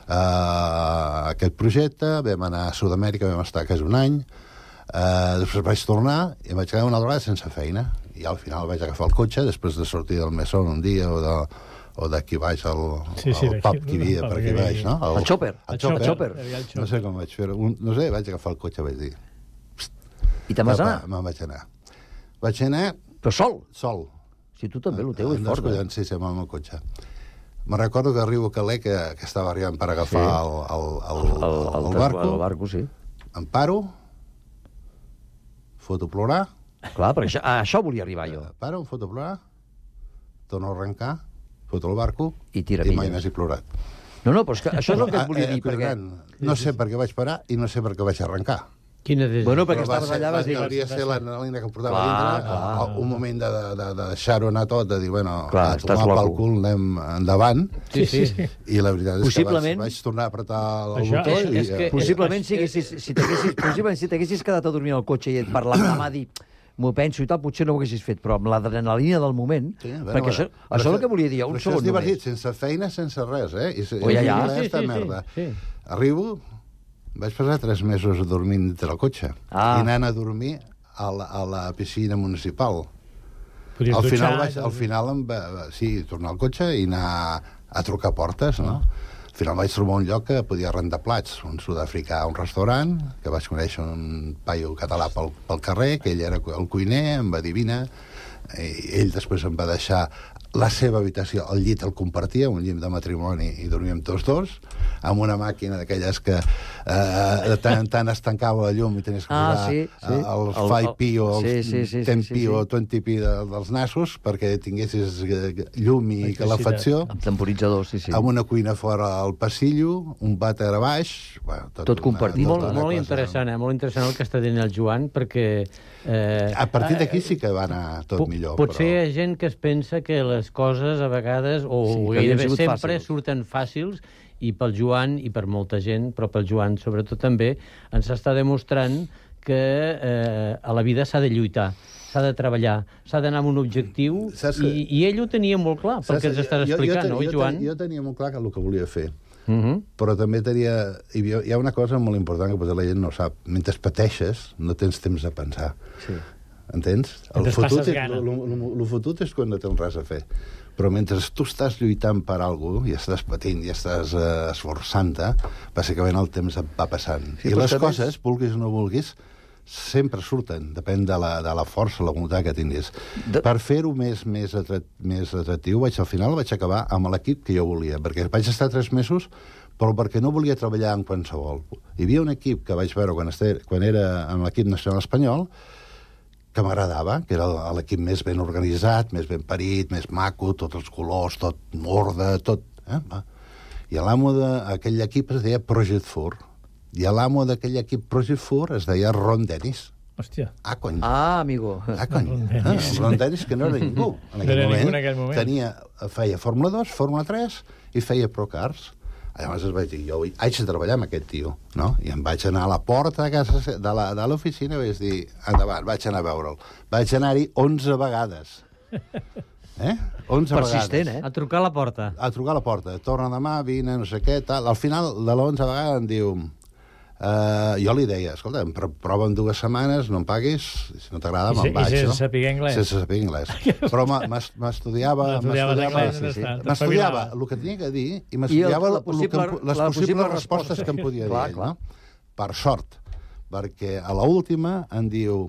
uh, aquest projecte, vam anar a Sud-amèrica, vam estar quasi un any, uh, després vaig tornar i em vaig quedar una vegada sense feina, i al final vaig agafar el cotxe, després de sortir del Mesón un dia o de o d'aquí baix al, Sí, sí, al d'aquí- pub que hi havia el per pub aquí que hi baix, havia. no? El Chopper. El El Chopper. Chopper. Hi havia el No sé com vaig fer-ho. Un- No sé, vaig agafar el cotxe, vaig dir... I te'n vas anar? Me'n vaig anar. Vaig anar... Però sol? Sol. Si tu també, el teu és Amb dos fort, eh? collons, sí, sí, amb el meu cotxe. Me'n recordo que arribo a Calais, que, que estava arribant per agafar Sí. el, el, el, El, el, el, el, barco. el barco, sí. Em paro, foto plorar, Clar, perquè això, a això volia arribar jo. paro, em foto plorar, torno a arrencar, foto el barco I tira i mai milles. més he plorat. No, no, però és que això és el que et volia Eh, dir, eh, perquè... Gran, no sé per què vaig parar i no sé per què vaig arrencar. Quina des... Bueno, perquè Però va estaves ser- allà, vas dir... Hauria de ser l'adrenalina que em portava Clar, a dintre, clar. un moment de, de, de, de deixar-ho anar tot, de dir, bueno, Clar, a estàs tomar pel loco. cul, anem endavant. Sí, sí. I la veritat és Possiblement- que vaig, vaig tornar a apretar el Això- botó és- i... és que- eh, Possiblement, si t'haguessis si t'haguessis- possiblement, si t'haguessis quedat a dormir al cotxe i et parlant amb mà, dir... m'ho penso i tal, potser no ho haguessis fet, però amb l'adrenalina del moment, Sí, bueno, perquè això, però això és el que volia dir, un però això segon és divertit, només. sense feina, sense res, eh? I, Oh, ja, ja. i Sí, esta sí, sí, merda. sí. Arribo, vaig passar tres mesos dormint dintre el cotxe Ah. i anant a dormir a la, a la piscina municipal. Podies Al final, dutxar, vaig, al final em va, va- sí, tornar al cotxe i anar a trucar portes, no? Al final vaig trobar un lloc que podia rentar plats, un sud-africà a un restaurant, que vaig conèixer un paio català pel, pel carrer, que ell era el cuiner, em va dir vine, i ell després em va deixar la seva habitació, el llit el compartia, un llit de matrimoni, i dormíem tots dos, amb una màquina d'aquelles que eh, de tant en tant es tancava la llum i tenies que Ah, posar sí, sí. eh, els El- five P o els sí, sí, sí, ten sí, P sí, o sí. twenty P de, dels nassos perquè tinguessis eh, llum i calefacció. Amb temporitzadors, sí, sí. Amb una cuina fora al passillo, un vàter a baix... Bueno, tot, Tot compartit. Molt, molt interessant, eh? Molt interessant el que està dient el Joan, perquè... Eh, A partir d'aquí sí que va anar tot po- millor. Potser hi ha gent que es pensa que les coses a vegades, o Sí, sí, que havien gairebé sigut sempre, fàcils. surten fàcils, i pel Joan, i per molta gent, però pel Joan sobretot també, ens està demostrant que eh, a la vida s'ha de lluitar, s'ha de treballar, s'ha d'anar amb un objectiu, Saps que- i, i ell ho tenia molt clar, pel que ens estàs Jo- jo explicant, te- no, jo, Joan? Jo tenia molt clar que el que volia fer. Uh -huh. Però també tenia... Hi havia, hi ha una cosa molt important que potser la gent no sap. Mentre pateixes, no tens temps de pensar. Sí. Entens? Mentre fotut, passes és- gana. lo, lo, lo, lo fotut és quan no tens res a fer. Però mentre tu estàs lluitant per alguna cosa, i estàs patint, i estàs eh, esforçant-te, bàsicament el temps va passant. Sí, I però les també coses, vulguis o no vulguis, sempre surten, depèn de la, de la força, la voluntat que tinguis. De... Per fer-ho més, més, atrat, més atractiu, vaig, al final vaig acabar amb l'equip que jo volia, perquè vaig estar tres mesos, però perquè no volia treballar en qualsevol. Hi havia un equip que vaig veure quan, este, quan era en l'equip nacional espanyol, que m'agradava, que era l'equip més ben organitzat, més ben parit, més maco, tots els colors, tot ordre, tot... Eh? I l'amo d'aquell equip es deia Project Four. I l'amo d'aquell equip Project Four es deia Ron Dennis. Hòstia. Ah, cony. Ah, amigo. Ah, cony. Ron Ah, Dennis. Ron Dennis, que no era ningú. En No aquell, era moment, ningú en aquell moment. Tenia, feia Fórmula dos, Fórmula tres i feia Procars. Llavors es vaig dir, jo haig de treballar amb aquest tio, no? I em vaig anar a la porta de casa se- de la- de l'oficina i vaig dir, endavant, vaig anar a veure'l. Vaig anar-hi onze vegades. Eh? onze Persistent, vegades. eh? A trucar a la porta. A trucar a la porta. Torna demà, vine, no sé què, tal. Al final de l'onze vegada em diu... Uh, jo li deia, escolta, em pro- prova en dues setmanes, no em paguis, si no t'agrada, I se- me'n vaig. i sense no? saber anglès. Sense saber anglès. Però m'estudiava... M'estudiaves M'estudiava anglès, ja està, m'estudiava t'espavilava. el que tenia que dir i I m'estudiava el- la el que possible- em po- les la possibles possible respostes resposta. que em podia dir Clar, ell, clar. no? Per sort, perquè a l'última em diu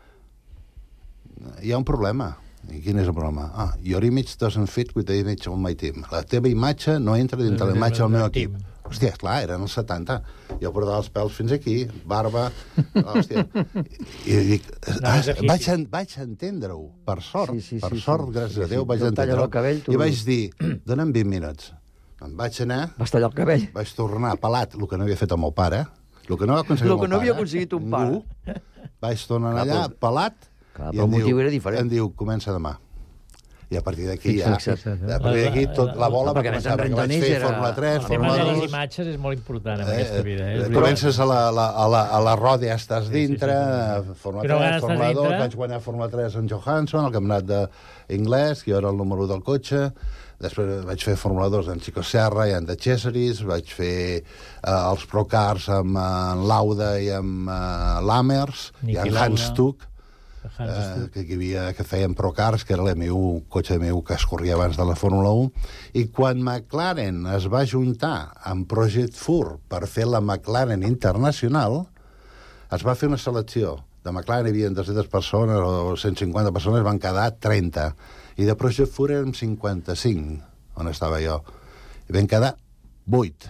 hi ha un problema. I quin és el problema? Ah, your image doesn't fit with the image of my team. La teva imatge no entra dintre la imatge del meu equip. Hòstia, esclar, eren els setanta. Jo portava els pèls fins aquí, barba... Hòstia. I, i dic... Ah, vaig, en, vaig entendre-ho, per sort. Sí, sí, per sí, sort, sí. gràcies Sí, a Déu, sí. vaig No et talles entendre-ho. el cabell, tu- I vaig dir, dona'm vint minuts. Em vaig anar... Vas tallar el cabell. Vaig tornar pelat, el que no havia fet el meu pare, el que no va aconseguir El el meu que no havia pare, aconseguit un ningú. Vaig tornar Clar, allà, però- pelat, Clar, i però em el motiu diu, era diferent. em diu, comença demà. I a partir d'aquí ja... Fixa't, fixa't, eh? A partir d'aquí tot, la bola va Perquè a més començar, en perquè vaig Rentonís fer era- Fórmula tres, El tema Fórmula de les dos... imatges és molt important en Eh, aquesta vida. Eh? eh, És veritat. comences a la, la, a la, a la roda, ja estàs dintre, sí, sí. Fórmula Però tres, ara estàs Fórmula dos, dintre. vaig guanyar Fórmula tres en Johansson, el campionat d'anglès, que jo era el número u del cotxe, després vaig fer Fórmula dos en Chico Serra i en The Cesaris, vaig fer eh, els Procars amb en Lauda i amb eh, Lammers, i Niki en Hans Lauda. Stuck, Hans eh, Stuck. que, hi havia, que feien Procars, que era l'M u, cotxe M u que es corria abans de la Fórmula un, i quan McLaren es va juntar amb Project Four per fer la McLaren Internacional, es va fer una selecció. De McLaren hi havia dues-centes persones o cent cinquanta persones, van quedar trenta. I de Project Four érem cinquanta-cinc, on estava jo. I vam quedar vuit.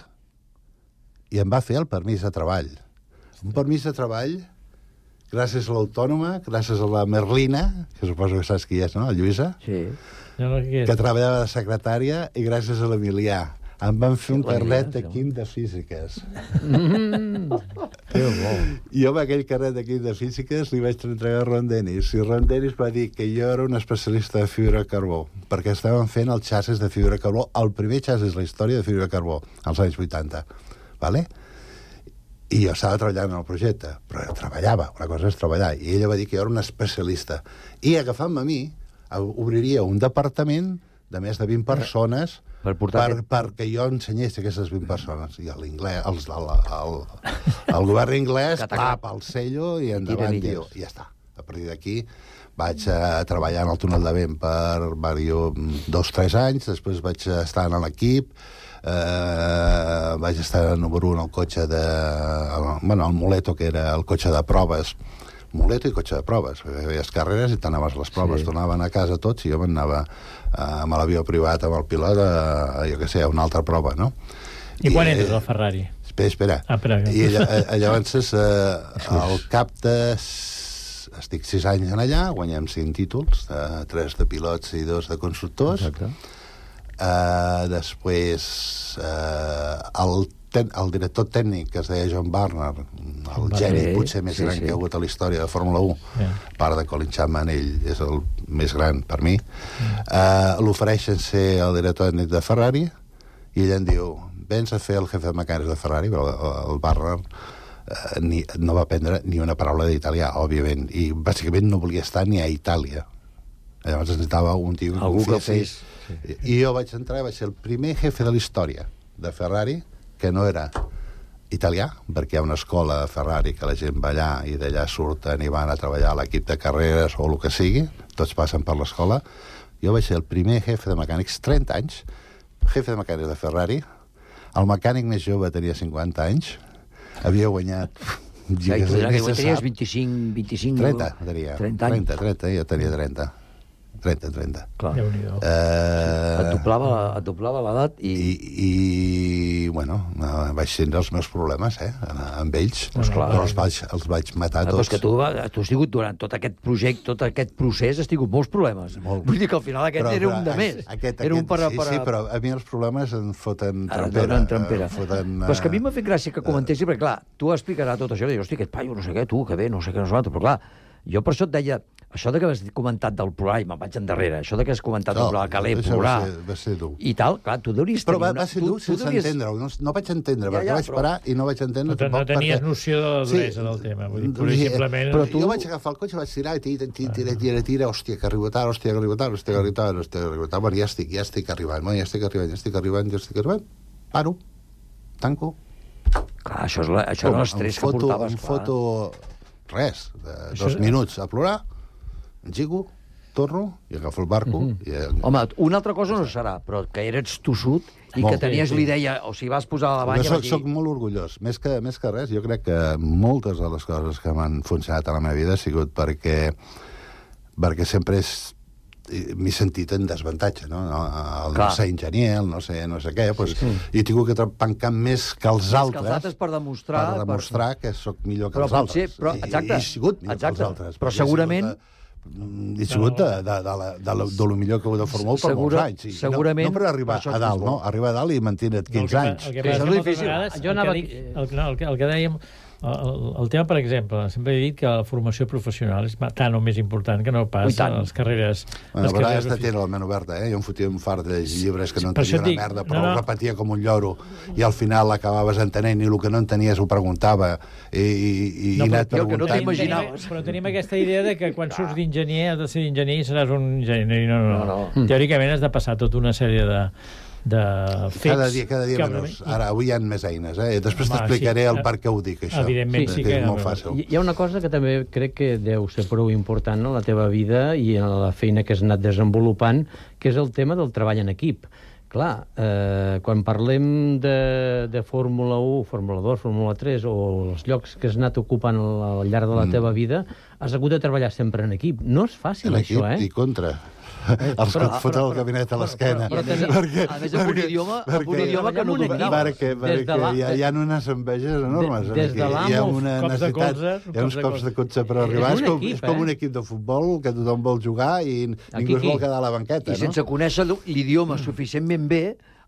I em va fer el permís de treball. Un permís de treball gràcies a l'Autònoma, gràcies a la Merlina, que suposo que saps qui és, no?, la Lluïsa, Sí. No, no, què és? que treballava de secretària, i gràcies a l'Emilià. Em van fer un Sí, l'Emilià, carnet de sí. quim de físiques. Mm. Que bo. I jo amb aquell carnet de quim de físiques li vaig entregar a Ron Dennis, i Ron Dennis va dir que jo era un especialista de fibra de carbó, perquè estaven fent el xassis de fibra de carbó, el primer xassis de la història de fibra de carbó, als anys vuitanta. Vale? I jo estava treballant en el projecte, però jo treballava, una cosa és treballar, i ella va dir que jo era un especialista. I agafant-me a mi, obriria un departament de més de vint persones per per, aquest... perquè jo ensenyés a aquestes vint persones. I l'inglès, el, el, el, el govern anglès, pap, el sello, i endavant, diu, i ja està. A partir d'aquí vaig a treballar en el túnel de vent per diversos, dos o tres anys, després vaig estar en l'equip, eh, vaig estar número un al cotxe de... El, bueno, el Muleto, que era el cotxe de proves, Muleto i cotxe de proves. Feies carreres i t'anaves a les proves. Sí. Tornaven a casa tots i jo m'anava eh, amb l'avió privat, amb el pilot, a, jo què sé, a una altra prova, no? I, I quan entres al Ferrari? Espera, espera. Ah, però... I llavors, eh, al cap de... Estic sis anys en allà, guanyem cinc títols, eh, tres de pilots i dos de constructors. Exacte. Eh, després, eh, el Ten, el director tècnic, que es deia John Barner, el Va, geni sí, potser més sí, gran sí. que hi ha hagut a la història de Fórmula u, Sí. a part de Colin Chapman, ell és el més gran per mi, uh, l'ofereixen ser el director tècnic de Ferrari, i ell em diu, vens a fer el jefe de mecànics de Ferrari, però el, el Barner uh, ni, no va aprendre ni una paraula d'italià, òbviament, i bàsicament no volia estar ni a Itàlia. Llavors necessitava un tio... Algú que fes... Sí. I jo vaig entrar i vaig ser el primer jefe de la història de Ferrari, que no era italià, perquè hi ha una escola de Ferrari que la gent va allà i d'allà surten i van a treballar a l'equip de carreres o el que sigui, tots passen per l'escola. Jo vaig ser el primer jefe de mecànics, trenta anys, jefe de mecànics de Ferrari. El mecànic més jove tenia cinquanta anys, havia guanyat... Ja, i tu dirà que tenies vint-i-cinc... vint-i-cinc trenta, tenia. trenta anys. trenta, trenta, jo tenia trenta. trenta, trenta. Clar. Eh, et doblava, et doblava l'edat i... I, i, bueno, vaig tindre els meus problemes, eh, amb ells. Pues clar. Però els vaig, els vaig matar Ah, tots. però és que tu, tu has tingut durant tot aquest projecte, tot aquest procés, has tingut molts problemes. Molt. Vull dir que al final aquest Però, era un de però, més. Aquest, era un per, sí, per, sí, però a mi els problemes em foten Ah, trampera. donen trampera. Em foten, Però és que a mi m'ha fet gràcia que comentessis, perquè clar, tu explicaràs tot això, i dius, hosti, aquest paio, no sé què, tu, que bé, no sé què, no sé què, però clar, jo per això et deia, això de que has comentat del plorar, i me'n vaig endarrere, això de que has comentat no, del plorar, caler, això plorar, va ser, va ser dur. i tal, clar, tu deuries Però tenir... va, una... va ser tu, dur tu sense deuries... entendre-ho. No, no vaig entendre, Ja, perquè ja, vaig però- parar i no vaig entendre No, te- no tampoc tenies perquè... noció de la duresa del tema, vull dir, pura i sí, simplement- Però tu- jo vaig agafar el cotxe, vaig tirar, i tira, tira, tira, tira, tira, hòstia, que arribo tard, hòstia, que arribo tard, hòstia, que arribo tard, hòstia, que arribo tard, bueno, ja estic, ja estic arribant, bueno, ja estic arribant, ja estic arribant, ja estic arribant, paro, tanco. Clar, això és la- això era l'estrès que foto, portaves, em clar. foto res, de Això dos és- minuts a plorar, engigo, torno i agafo el barco. Mhm. i... Home, una altra cosa no serà, però que eres tossut i Molt. que tenies Sí, sí. l'idea, o sigui, vas posar a la banya... Jo soc, vas dir- soc molt orgullós. Més que, més que res, jo crec que moltes de les coses que m'han funcionat a la meva vida ha sigut perquè, perquè sempre és m'he sentit en desavantatge, no? El Clar. no ser enginyer, el no ser no sé què, pues, Sí. i he tingut que pencar més que els Més altres, que els altres per demostrar... per demostrar que sóc millor que Però els potser- altres. però- I- exacte. I, he sigut millor Exacte. que els altres. Però perquè he segurament- sigut de- He sigut de, de, de, la, de, la, de lo millor que he hagut de Fórmula u per Segura- molts anys. I segurament No, no per arribar per això a és dalt, més bo. no? Arribar a dalt i mantenir quinze el que, anys. El que Sí, passa això és que moltes difícil. vegades, Jo el, anava- que dic, el, no, el, que, el que dèiem, el, el tema, per exemple, sempre he dit que la formació professional és tant o més important que no pas I tant. les carreres... Bueno, les però carreres has de tenir la ment oberta, eh? Jo em fotia un fart de llibres que no Per això entenia una et dic, merda, però no, ho no. repetia com un lloro, i al final l'acabaves entenent, i el que no entenies ho preguntava, i, i, i No, he però- anat però que no preguntant. t'imaginaves. Però tenim aquesta idea de que quan surts d'enginyer has de ser enginyer i seràs un enginyer. No, no, no. No, no. Teòricament has de passar tota una sèrie de, de fets... Cada dia, cada dia que, menys. Ara, avui hi ha més eines, eh? Després Home, t'explicaré sí. el per què ho dic, això. Evidentment, sí que- és molt fàcil. Hi hi ha una cosa que també crec que deu ser prou important en la teva vida i en la feina que has anat desenvolupant, que és el tema del treball en equip. Clar, eh, quan parlem de, de Fórmula u, Fórmula dos, Fórmula tres, o els llocs que has anat ocupant al, al llarg de la Mm. teva vida, has hagut de treballar sempre en equip. No és fàcil, En equip això, eh? i contra. Els que et foten el gabinet a l'esquena. però- però- Perquè- a més, amb un perquè- idioma- amb un perquè- idioma que no Treballar en un dominaves. Perquè, Des de perquè la- hi, ha, hi ha unes enveges enormes. De- des aquí. de l'amo, hi ha una cops de necessitat, colze, hi ha uns cops de cops de cotxe per És arribar. un És, com, equip, és com eh? un equip de futbol que tothom vol jugar i ningú es aquí. vol quedar a la banqueta. I sense no? conèixer l'idioma suficientment bé,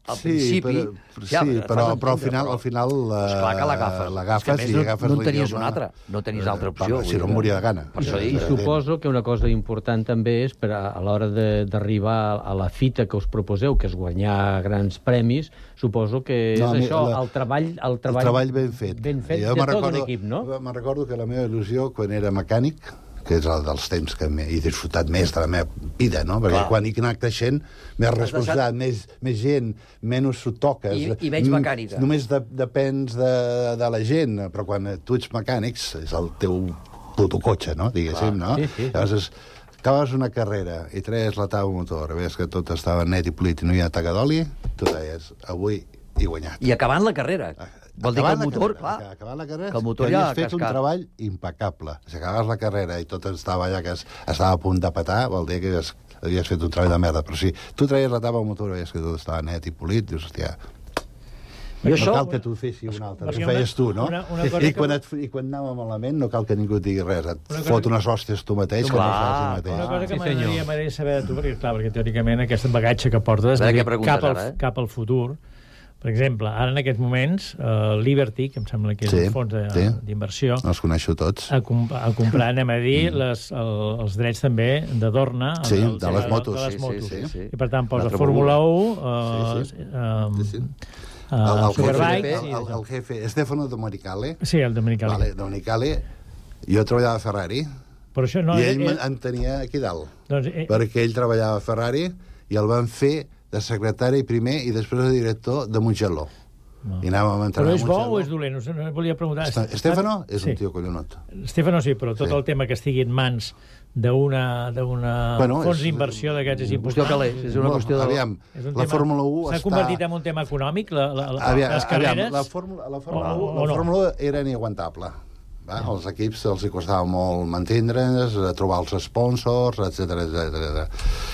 al Sí, principi... però, ja, sí, però, però al final, al final la, esclar que l'agafes. l'agafes És que, a més, i no, agafes no en tenies l'idioma. una altra. No tenies altra opció. Si no, em moria de gana. Per això I dic. suposo que una cosa important també és per a, a l'hora de- d'arribar a la fita que us proposeu, que és guanyar grans premis, suposo que és No, a mi, això, la- el treball... El treball, El treball ben fet. Ben fet Jo de me'n tot recordo- l'equip, no? Me'n recordo que la meva il·lusió, quan era mecànic, que és el dels temps que m'he he disfrutat més de la meva vida, no? Perquè Clar. quan he anat creixent, més responsabilitat, més, més gent, menys s'ho toques. I- i menys Mm, mecànica. Només de, depens de, de la gent, però quan tu ets mecànics, és el teu puto cotxe, no? Diguéssim, Clar. no? Sí, sí. Llavors, acabes una carrera i treies la taula motor, veies que tot estava net i polit i no hi ha taca d'oli, tu deies, avui he guanyat. I acabant la carrera. Vol dir que el Acabant la motor, carrera, clar, acabant la carrera, que el motor que ja havies fet un cascat. treball impecable. Si acabaves la carrera i tot estava allà que es, estava a punt de petar, vol dir que havies, havies fet un treball de merda. Però si tu traies la tapa al motor i veies que tot estava net i polit, dius, hòstia, Jo no això- cal que tu fessis un altre, Perquè tu feies tu, no? una- una cosa I, que- quan et, I quan anava malament no cal que ningú et digui res, et Una cosa fot que- unes hòsties tu mateix, Tu que no clar, fas tu mateix. Una cosa que Sí, m'agradaria senyor. m'agradaria saber de tu, perquè, clar, perquè teòricament aquest bagatge que portes A veure què vull dir, preguntes cap, al, ara, eh? cap al futur. Per exemple, ara en aquests moments, uh, Liberty, que em sembla que és Sí, un fons de- sí. d'inversió, Els coneixo tots. a, comp a comprar, anem a dir, les, el, els drets també de Dorna. Sí, el, de les motos. De les Sí, motos. sí, sí, sí. I per tant posa L'altre Fórmula Fórmula un, uh, Sí, sí. um, Sí, sí. uh, El, el, Superbike... jefe, sí, el, el, el jefe Stefano Domenicali. Sí, el Dominicali. Vale, Domenicali, jo treballava a Ferrari, Però això no... i ell eh, eh, em tenia aquí dalt, doncs, eh, perquè ell treballava a Ferrari i el van fer de secretari primer i després de director de Mugello. No. I anàvem a entrenar Però és a bo Mugello. o és dolent? No, no volia preguntar. Este- Stefano és Sí. un tio collonot. Stefano sí, però tot Sí. el tema que estigui en mans d'una d'una Bueno, fons és- d'inversió d'aquests és qüestió important. calés, és una Bueno, qüestió de... aviam, És un la tema- Fórmula u S'ha està... convertit en un tema econòmic, la, la, la, Aviam, les carreres? aviam, la Fórmula, la Fórmula, O- u, o la no? Fórmula u era inaguantable. Va? Ja. Els equips els hi costava molt mantindre's, eh, trobar els sponsors, etcètera, etcètera.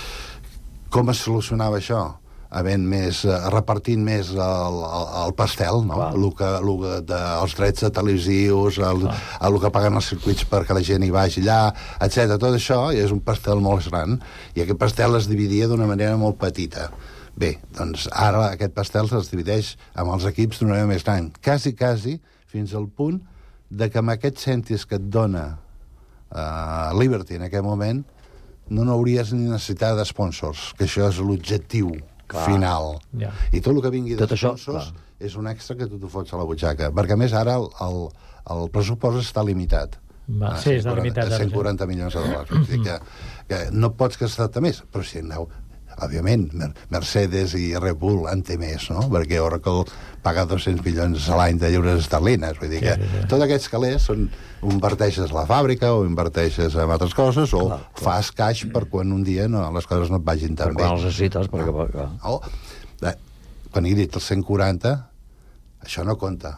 Com es solucionava això? Havent més, eh, repartint més el, el, el pastel, no? El que, el que de, els drets de televisius, el, el que paguen els circuits perquè la gent hi vagi allà, etcètera. Tot això és un pastel molt gran i aquest pastel es dividia d'una manera molt petita. Bé, doncs ara aquest pastel es divideix amb els equips d'una manera més gran. Quasi, quasi, fins al punt de que amb aquests cèntims que et dona uh, Liberty en aquest moment no n'hauries ni necessitat de sponsors, que això és l'objectiu final. Ja. I tot el que vingui de Tot això, sponsors és un extra que tu t'ho fots a la butxaca. Perquè, a més, ara el, el, el pressupost està limitat. Va, a sí, està cent quaranta limitat, a ara, cent sí. quaranta milions de dòlars. Vull dir que, que no pots gastar-te més, però si aneu... Òbviament, Mer- Mercedes i Red Bull en té més, no? Perquè Oracle paga dos-cents milions a l'any de lliures esterlines. Vull dir que Sí, sí, sí. tots aquests calés són... O inverteixes a la fàbrica, o inverteixes en altres coses, o clar, clar. fas caix per quan un dia no, les coses no et vagin tan Per bé. quan els necessites, perquè... perquè... Oh, eh, quan he dit els cent quaranta, això no compta.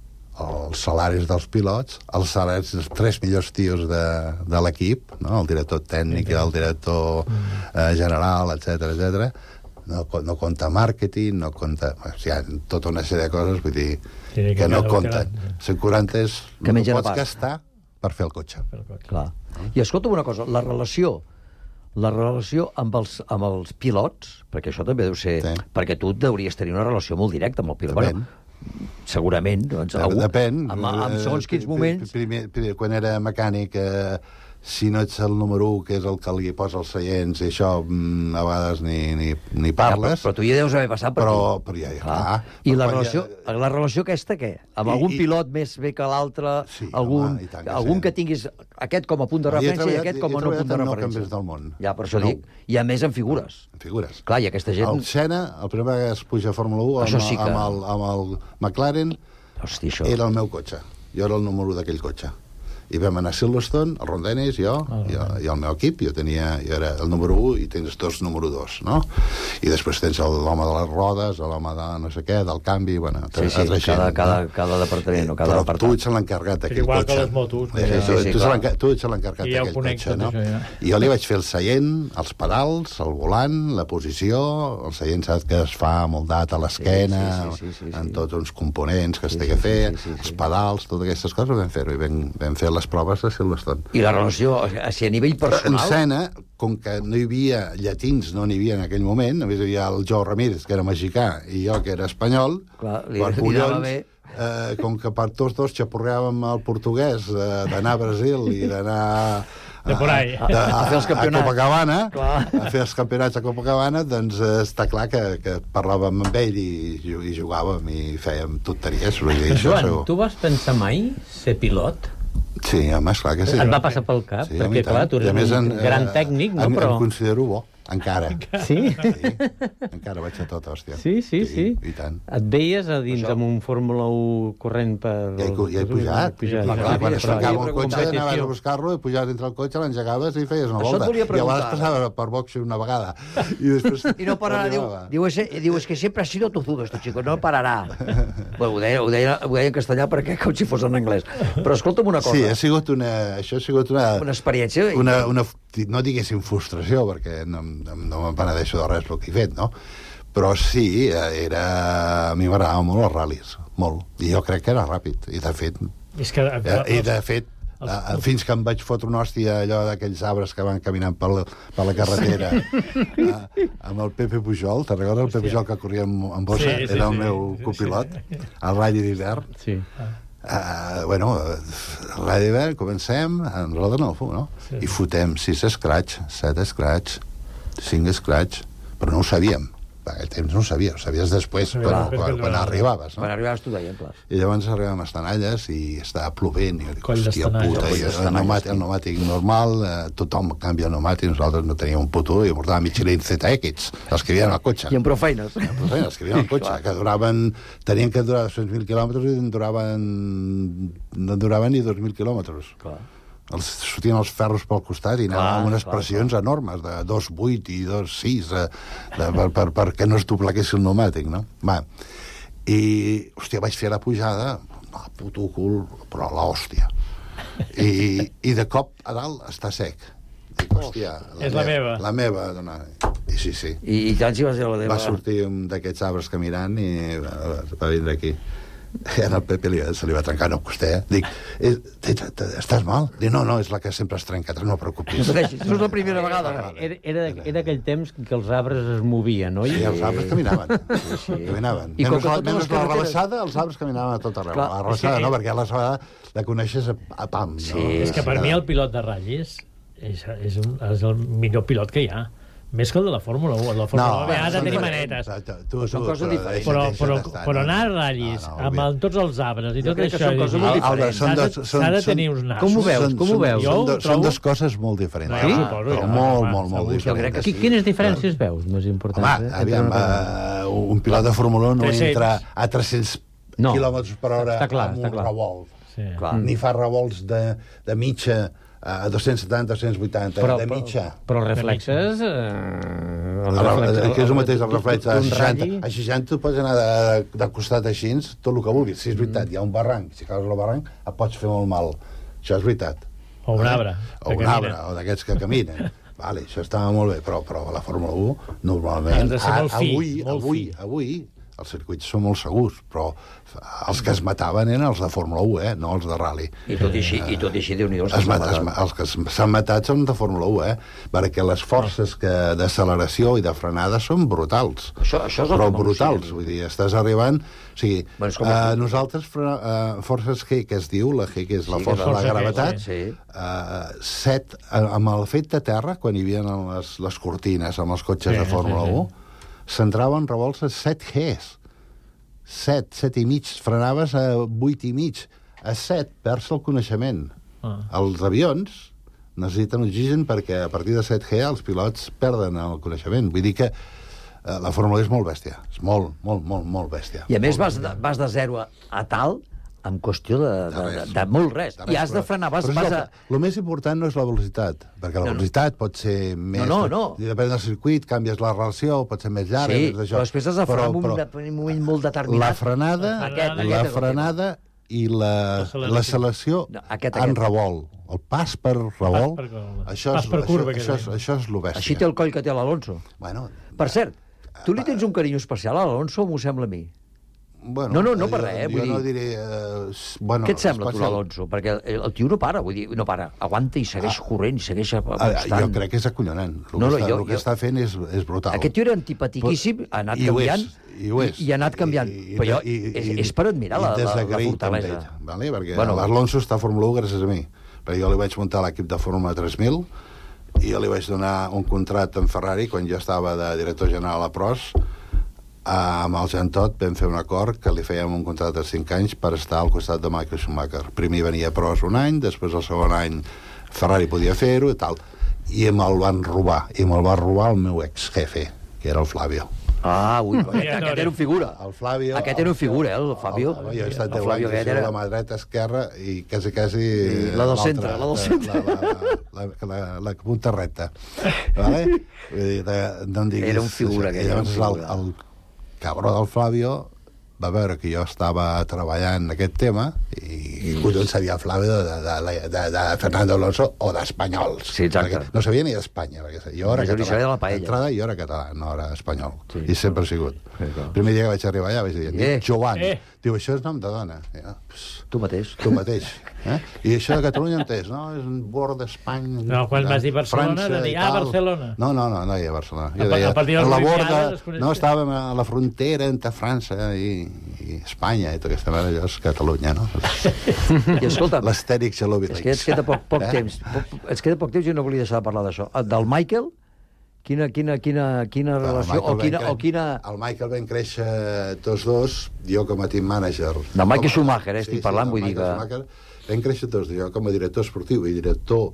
Els salaris dels pilots, els salaris dels tres millors tios de, de l'equip, no? El director tècnic, el director eh, general, etcètera, etcètera, no, no compta màrqueting, no compta... Hi ha tota una sèrie de coses, vull dir, Sí, que que no cada- compten. cent quaranta és Que el que mengen a pots part. gastar per fer el cotxe. Clar. I escolta'm una cosa, la relació la relació amb els, amb els pilots, perquè això també deu ser... Sí. Perquè tu deuries tenir una relació molt directa amb el pilot. Depèn. Bueno, segurament, doncs, algú, Depèn. amb, amb segons quins Eh, moments... Primer, primer, quan era mecànic, eh, si no ets el número u, que és el que li posa els seients, i això mm, a vegades ni, ni, ni parles. Ja, però, però tu ja deus haver passat per però, aquí. però ja, ja, Clar. clar. I Però la quan relació, ja- la relació aquesta, què? Amb I- algun i- pilot més bé que l'altre? Sí, algun, home, i tant que algun sí. que tinguis aquest com a punt de Jo he referència i treballat- aquest com he a no treballat punt de en nou referència. campions del món. Ja, per això Nou. dic. I a més en figures. En figures. Clar, i aquesta gent... El Senna, el primer que es puja a Fórmula u, amb, Això sí que- amb, el, amb el McLaren, Hosti, això... era el meu cotxe. Jo era el número u d'aquell cotxe. I vam anar a Silverstone, el Ron Dennis, jo, oh, jo i el meu equip, jo tenia, jo era el número u i tens dos número dos, no? I després tens el- l'home de les rodes, l'home de no sé què, del canvi, bueno, Sí, sí, altra cada, gent, cada, no? cada departament o cada Però apartat. tu ets l'encarregat d'aquell igual que cotxe. les motos, Eh, ja. tu, Sí, sí, tu, ets clar. l'enca- tu ets l'encarregat I ja ho d'aquell conec cotxe, tot no? això, ja. I jo li vaig fer el seient, els pedals, el volant, la posició, el seient saps que es fa moldat a l'esquena, Sí, sí, sí, sí, sí, en sí. tots uns components que es Sí, té sí, que sí, fer, sí, sí, sí. els pedals, totes aquestes coses vam fer-ho i vam, vam fer les proves de Silverstone. I la relació, si a nivell En personal... Senna, com que no hi havia llatins, no n'hi havia en aquell moment, només hi havia el Joe Ramírez, que era mexicà, i jo, que era espanyol, clar, li, per li collons, eh, com que per tots dos xapurreàvem el portuguès, eh, d'anar a Brasil i d'anar... De por ahí. A, a, a, a fer els campionats. A Copacabana, clar. a fer els campionats a Copacabana, doncs eh, està clar que, que parlàvem amb ell i, i jugàvem i fèiem tonteries. Joan, tu vas pensar mai ser pilot? Sí, home, esclar que sí. Et va passar pel cap? Sí, perquè, clar, tu eres un gran tècnic, no? En, però... em considero bo. Encara. Sí? Sí. Encara vaig a tot, hòstia. Sí, sí, sí. I tant. Et veies a dins amb un Fórmula un corrent per... Ja he, ja he pujat. pujat. Clar, quan es tancava el cotxe, anaves a buscar-lo i pujaves dintre el cotxe, l'engegaves i feies una volta. I a vegades passava per boxe una vegada. I després... I no pararà, diu, diu, ese, diu, es que sempre ha sido tozudo, este chico, no pararà. Bueno, ho deia, ho, deia, ho deia en castellà perquè com si fos en anglès. Però escolta'm una cosa. Sí, ha sigut una... Això ha sigut una... Una experiència. Una, una, no diguéssim frustració, perquè no, no, no me'n penedeixo de res el que he fet, no? Però sí, era... a mi m'agradaven molt els ral·lis, molt. I jo crec que era ràpid, i de fet... És que... I de fet, els... fins que em vaig fotre una hòstia allò d'aquells arbres que van caminant per la, per la carretera amb el Pepe Pujol, te'n recordes el Pepe Pujol que corria amb, amb bossa? Sí, sí, era el sí, meu sí, copilot, sí. al ratll d'hivern. Sí. Uh, bueno, el ratll d'hivern, comencem, nosaltres no, no? Sí. I fotem sis scratch, set scratch, cinc scratch, però no ho sabíem. Per aquell temps no ho sabies, ho sabies després, sí, quan, quan, quan arribaves. No? Quan arribaves tu deien, clar. I llavors arribàvem a Estanalles i estava plovent, i jo dic, hòstia puta, i el pneumàtic, el pneumàtic normal, eh, tothom canvia el pneumàtic, nosaltres no teníem un puto, i portàvem Michelin Z X, els que havien al cotxe. I amb prou feines. I amb prou feines, els que havien al cotxe, que duraven, tenien que durar dos-cents mil quilòmetres i duraven, no duraven ni dos mil quilòmetres. Clar. Els, sortien els ferros pel costat i anaven amb unes clar, pressions clar. enormes de dos coma vuit i dos coma sis eh, de, per, per, perquè no es doblegués el pneumàtic, no? Va. I, hòstia, vaig fer la pujada, no, puto cul, però l'hòstia. I, I de cop a dalt està sec. Dic, hòstia, la és la meva. La meva, dona. I sí, sí. I, i tant si va ser la teva. Va sortir un d'aquests arbres caminant i va, va vindre aquí. I al Pepe li, se li va trencar un costet. Dic, estàs mal? Dic, no, no, és la que sempre es trenca, no et preocupis. No pateixis, això és la primera vegada. Era, era, era aquell temps que els arbres es movien, no? Sí, els arbres caminaven. Sí, sí. Caminaven. I menys la, menys la rebaixada, els arbres caminaven a tot arreu. Clar, la rebaixada no, perquè la rebaixada la coneixes a, a pam. Sí, no? És que per mi el pilot de ratllis és, és, un, és el millor pilot que hi ha. Més que el de la Fórmula un. El de la Fórmula un ha de tenir manetes. Són coses diferents. Però, però, però anar a ratllis amb el, tots els arbres i tot això... S'ha de tenir uns nassos. Com ho veus? Com ho veus? Són dues coses molt diferents. Sí? Però molt, molt, molt diferents. Quines diferències veus més importants? Home, aviam, un pilot de Fórmula un no entra a tres-cents quilòmetres per hora amb un revolt. Ni fa revolts de mitja a dos-cents setanta, dos-cents vuitanta, però, de mitja. Però, però reflexes... Eh, el reflex, que és el mateix, el reflex a seixanta. A seixanta tu pots anar de, de, de costat així, tot el que vulguis. Si és veritat, hi ha un barranc, si caus al barranc, et pots fer molt mal. Això és veritat. O un arbre. O un arbre, o d'aquests que caminen. Vale, això estava molt bé, però, però a la Fórmula un, normalment... A, avui, avui, avui, els circuits són molt segurs, però els que es mataven eren els de Fórmula un, eh? No els de rally. I tot i així, i tot i així Déu-n'hi-do, els, mat, es, els que s'han matat són de Fórmula un, eh? Perquè les forces que d'acceleració i de frenada són brutals. Això, això és però brutals, vull dir, estàs arribant... O sigui, bueno, com... uh, nosaltres, frena, uh, forces G, que es diu, la G, que és la sí, força de la gravetat, sí. uh, set, uh, amb el fet de terra, quan hi havia les, les cortines amb els cotxes sí, de Fórmula sí, sí. un, s'entraven revolts a set Gs. set, set i mig. Frenaves a vuit i mig. A set perds el coneixement. Ah. Els avions necessiten oxigen perquè a partir de set G els pilots perden el coneixement. Vull dir que eh, la Fórmula és molt bèstia. És molt, molt, molt, molt bèstia. I a més molt vas de, vas de zero a, a tal... en qüestió de, de, de, de, de molt res. De res. I has de frenar. Vas, vas a... El més important no és la velocitat, perquè la no, velocitat no. pot ser més... No, no, no. Depèn del circuit, canvies la relació, pot ser més llarga... Sí, però després has de frenar en un moment molt determinat. La frenada, aquest, la aquest frenada i l'acceleració no, en revolt. El pas per revolt, pas per, això, és, per curva, això, això, això és lo bèstia. Així té el coll que té l'Alonso. Bueno, per cert, tu li tens un carinyo especial a l'Alonso, m'ho sembla a mi? Bueno, no, no, no per jo, res, eh? Jo Vull no dir... diré... Eh, bueno, Què et sembla, tu, especial... l'Alonso? Perquè el, el tio no para, vull dir, no para. Aguanta i segueix ah, corrent, i segueix apostant. Jo crec que és acollonant. El no, no, que, està, jo, el que jo... està fent és, és brutal. Aquest tio era antipatiquíssim, ha anat I canviant, i, ho és. i, i ha anat canviant. I, i, Però jo, i, és, és per admirar la, la, la fortalesa. Vale? Perquè bueno, l'Alonso està a Fórmula u gràcies a mi. Perquè jo li vaig muntar l'equip de Fórmula tres mil i jo li vaig donar un contracte amb Ferrari quan jo estava de director general a Pros. Amb el Jean Todt vam fer un acord que li fèiem un contracte de cinc anys per estar al costat de Michael Schumacher. Primer venia Pros un any, després el segon any Ferrari podia fer-ho i tal. I me'l van robar, i me'l va robar el meu ex-jefe, que era el Flavio. Ah, ui, aquest, aquest era un figura. El Flavio... Aquest era un figura, eh, el Fabio. El, el, jo he estat deu anys, era... la mà dreta, esquerra, i quasi, quasi... La del centre, la del centre. La, la, la, la, la, la punta recta. Vale? Vull dir, de, no em diguis... Era un figura, aquest, era un figura. El, el cabró del Flavio va veure que jo estava treballant en aquest tema i collons sabia el Flavio de, de, de, de, de Fernando Alonso o d'espanyols. Sí, exacte. No sabia ni d'Espanya, perquè jo era jo català. De la paella. D'entrada jo era català, no era espanyol. Sí, I sempre he sigut. Sí, el primer dia que vaig arribar allà vaig dir, eh. Joan, eh. diu, això és nom de dona. Ja, tu mateix. Tu mateix. Eh? I això de Catalunya entès, no? És un bord d'Espanya... No, quan vas dir Barcelona, França, de dir, ah, Barcelona. No, no, no, no hi ha Barcelona. Jo a, deia, a partir a la borda, coneixia... no, estàvem a la frontera entre França i, i Espanya, i tot aquesta manera, allò és Catalunya, no? I escolta... L'estèric Xalovi. És que ens queda poc, poc eh? temps. Ens queda poc temps i no volia deixar de parlar d'això. Del Michael... Quina, quina, quina, quina relació o quina, o quina... El Michael van créixer tots dos, jo com a team manager. De Michael Schumacher, eh, estic sí, parlant, sí, vull dir que... Schumacher, van créixer tots, jo com a director esportiu i director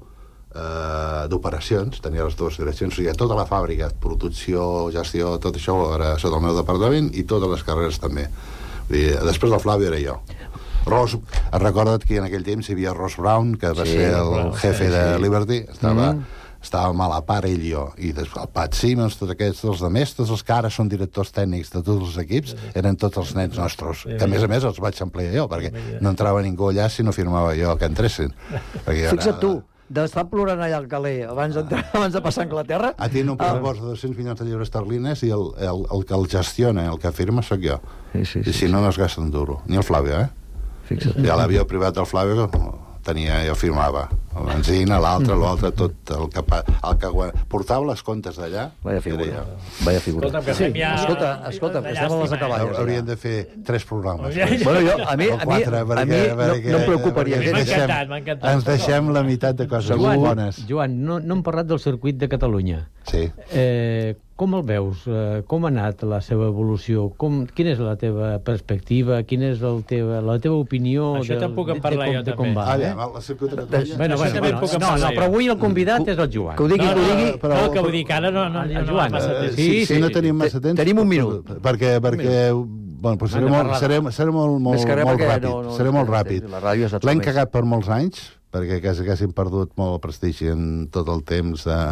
eh, d'operacions, tenia les dues direccions, o sigui, tota la fàbrica, producció, gestió, tot això era sota el meu departament i totes les carreres també. Vull dir, després del Flavio era jo. Ross, recorda't que en aquell temps hi havia Ross Brown, que va sí, ser el Brown, jefe sí, de sí. Liberty, estava... Mm. estàvem a la part ell i jo, i després el Pat Simmons, tots aquests, els de més, tots els que ara són directors tècnics de tots els equips, eren tots els nens nostres, que a més a més els vaig emplear jo, perquè no entrava ningú allà si no firmava jo que entressin. Fixa't tu, d'estar plorant allà al Calais abans, abans de passar a Anglaterra... A ti no em pressupost de dos-cents milions de lliures esterlines i el, el, el que el gestiona, el que firma, sóc jo. Sí, sí, sí, I si sí, no, no es gasta un duro. Ni el Flavio, eh? Fixa't. I a l'avió privat del Flavio tenia, jo firmava el benzina, l'altre, l'altre, tot el que, el que portava les comptes d'allà. Vaya figura. Vaya figura. Escolta, sí. ja... escolta, escolta, que estem a les acaballes. Haurien de fer tres programes. Bueno, jo, a mi, a mi, quatre, perquè, a mi no, no em preocuparia. M'ha encantat, m'ha encantat. Ens deixem la meitat de coses Joan, bones. Joan, no, no hem parlat del circuit de Catalunya. Sí. Eh, com el veus? Eh, com ha anat la seva evolució? Com, quina és la teva perspectiva? Quina és el teva, la teva opinió? Això te'n puc en parlar jo, també. Com va, ah, eh? bé, el circuit de Catalunya... Bueno, bueno, bueno, no, no, no, però avui el convidat és el Joan. Que ho digui, no, que ho digui... Però, no, que vull dir que ara no, no, no, no Joan, massa temps. Sí, sí, sí, no tenim massa temps... Tenim un minut. Perquè, perquè bueno, pues seré, molt, seré, seré molt, molt, molt ràpid. No, no, seré molt ràpid. L'hem cagat per molts anys, perquè quasi, quasi hem perdut molt el prestigi en tot el temps de,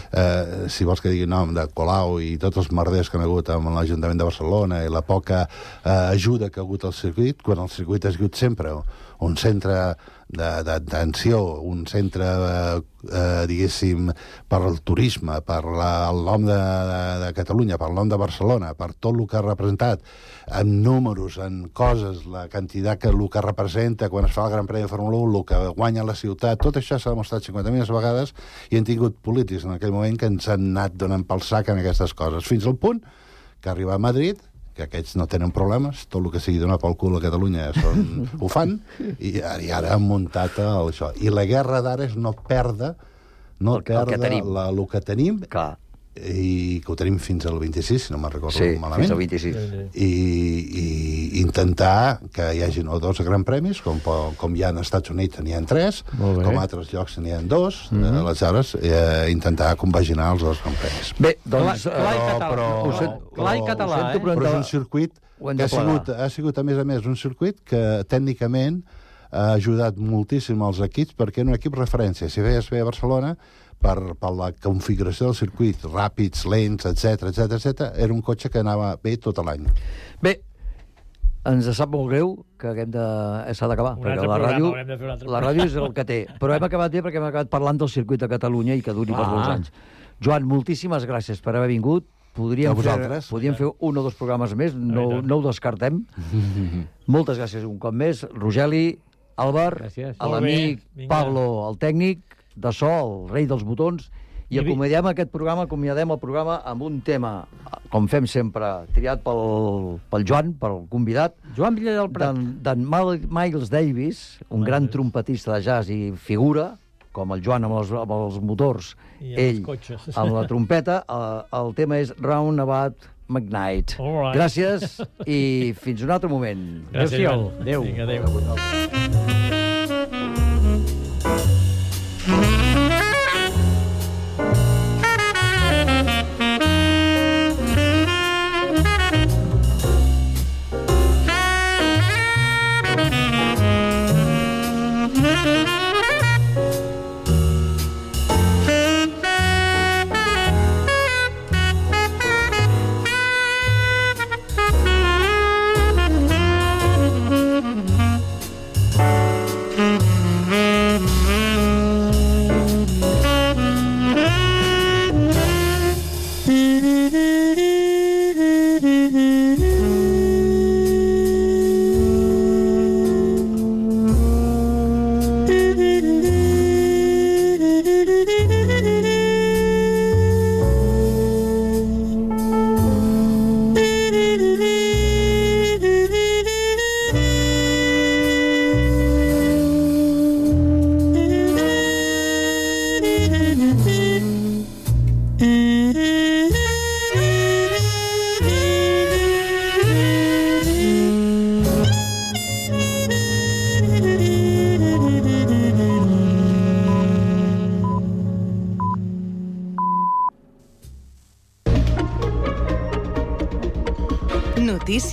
eh, si vols que digui nom, de Colau i tots els merders que han hagut amb l'Ajuntament de Barcelona i la poca eh, ajuda que ha hagut al circuit, quan el circuit ha sigut sempre un centre d'atenció, un centre, eh, eh, diguéssim, per al turisme, per la, el nom de, de, de Catalunya, per el nom de Barcelona, per tot el que ha representat, en números, en coses, la quantitat que el que representa quan es fa el Gran Premi de Fórmula u, el que guanya la ciutat, tot això s'ha demostrat cinquanta mil vegades i han tingut polítics en aquell moment que ens han anat donant pel sac en aquestes coses, fins al punt que arriba a Madrid, que aquests no tenen problemes, tot el que sigui donar pel cul a Catalunya són, ho fan, i, i ara han muntat el, això. I la guerra d'ara és no perdre, no el, perdre el que tenim, la, el que tenim clar. I que ho tenim fins al vint-i-sis, si no me'n recordo sí, malament. Fins al vint-i-sis. I, i intentar que hi hagi no dos grans premis, com, com hi ha als Estats Units n'hi ha tres, com a altres llocs n'hi ha dos, mm -hmm. aleshores eh, intentar compaginar els dos grans premis. Bé, doncs... Clar i català, però, però, clar i català, eh? Però és un circuit que ha sigut, ha sigut, a més a més, un circuit que tècnicament ha ajudat moltíssim als equips, perquè era un equip referència. Si veies bé a Barcelona, per, per la configuració del circuit, ràpids, lents, etc etc etc, era un cotxe que anava bé tot l'any. Bé, ens sap molt greu que haguem de... s'ha d'acabar, perquè la ràdio, la ràdio és el que té. Però hem acabat bé perquè hem acabat parlant del circuit de Catalunya i que duri ah. per molts anys. Joan, moltíssimes gràcies per haver vingut. podríem, A fer, vosaltres. podríem fer un o dos programes més, no, no ho descartem. Moltes gràcies un cop més. Rogeli, Àlvar, Gràcies. a Molt l'amic bé, vinga. Pablo, el tècnic, de so, el rei dels botons, i I vi- acomiadem aquest programa, acomiadem el programa amb un tema, com fem sempre, triat pel, pel Joan, pel convidat, Joan Villa del Prat. d'en d'en Mal- Miles Davis, un gran trompetista de jazz i figura, com el Joan amb els, amb els motors, I amb ell els cotxes. amb la trompeta. El, el tema és Roundabout McKnight. All right. Gràcies i fins un altre moment. Gràcies, Adéu-siau. Joan. Adéu. Vinga, adéu. Notícies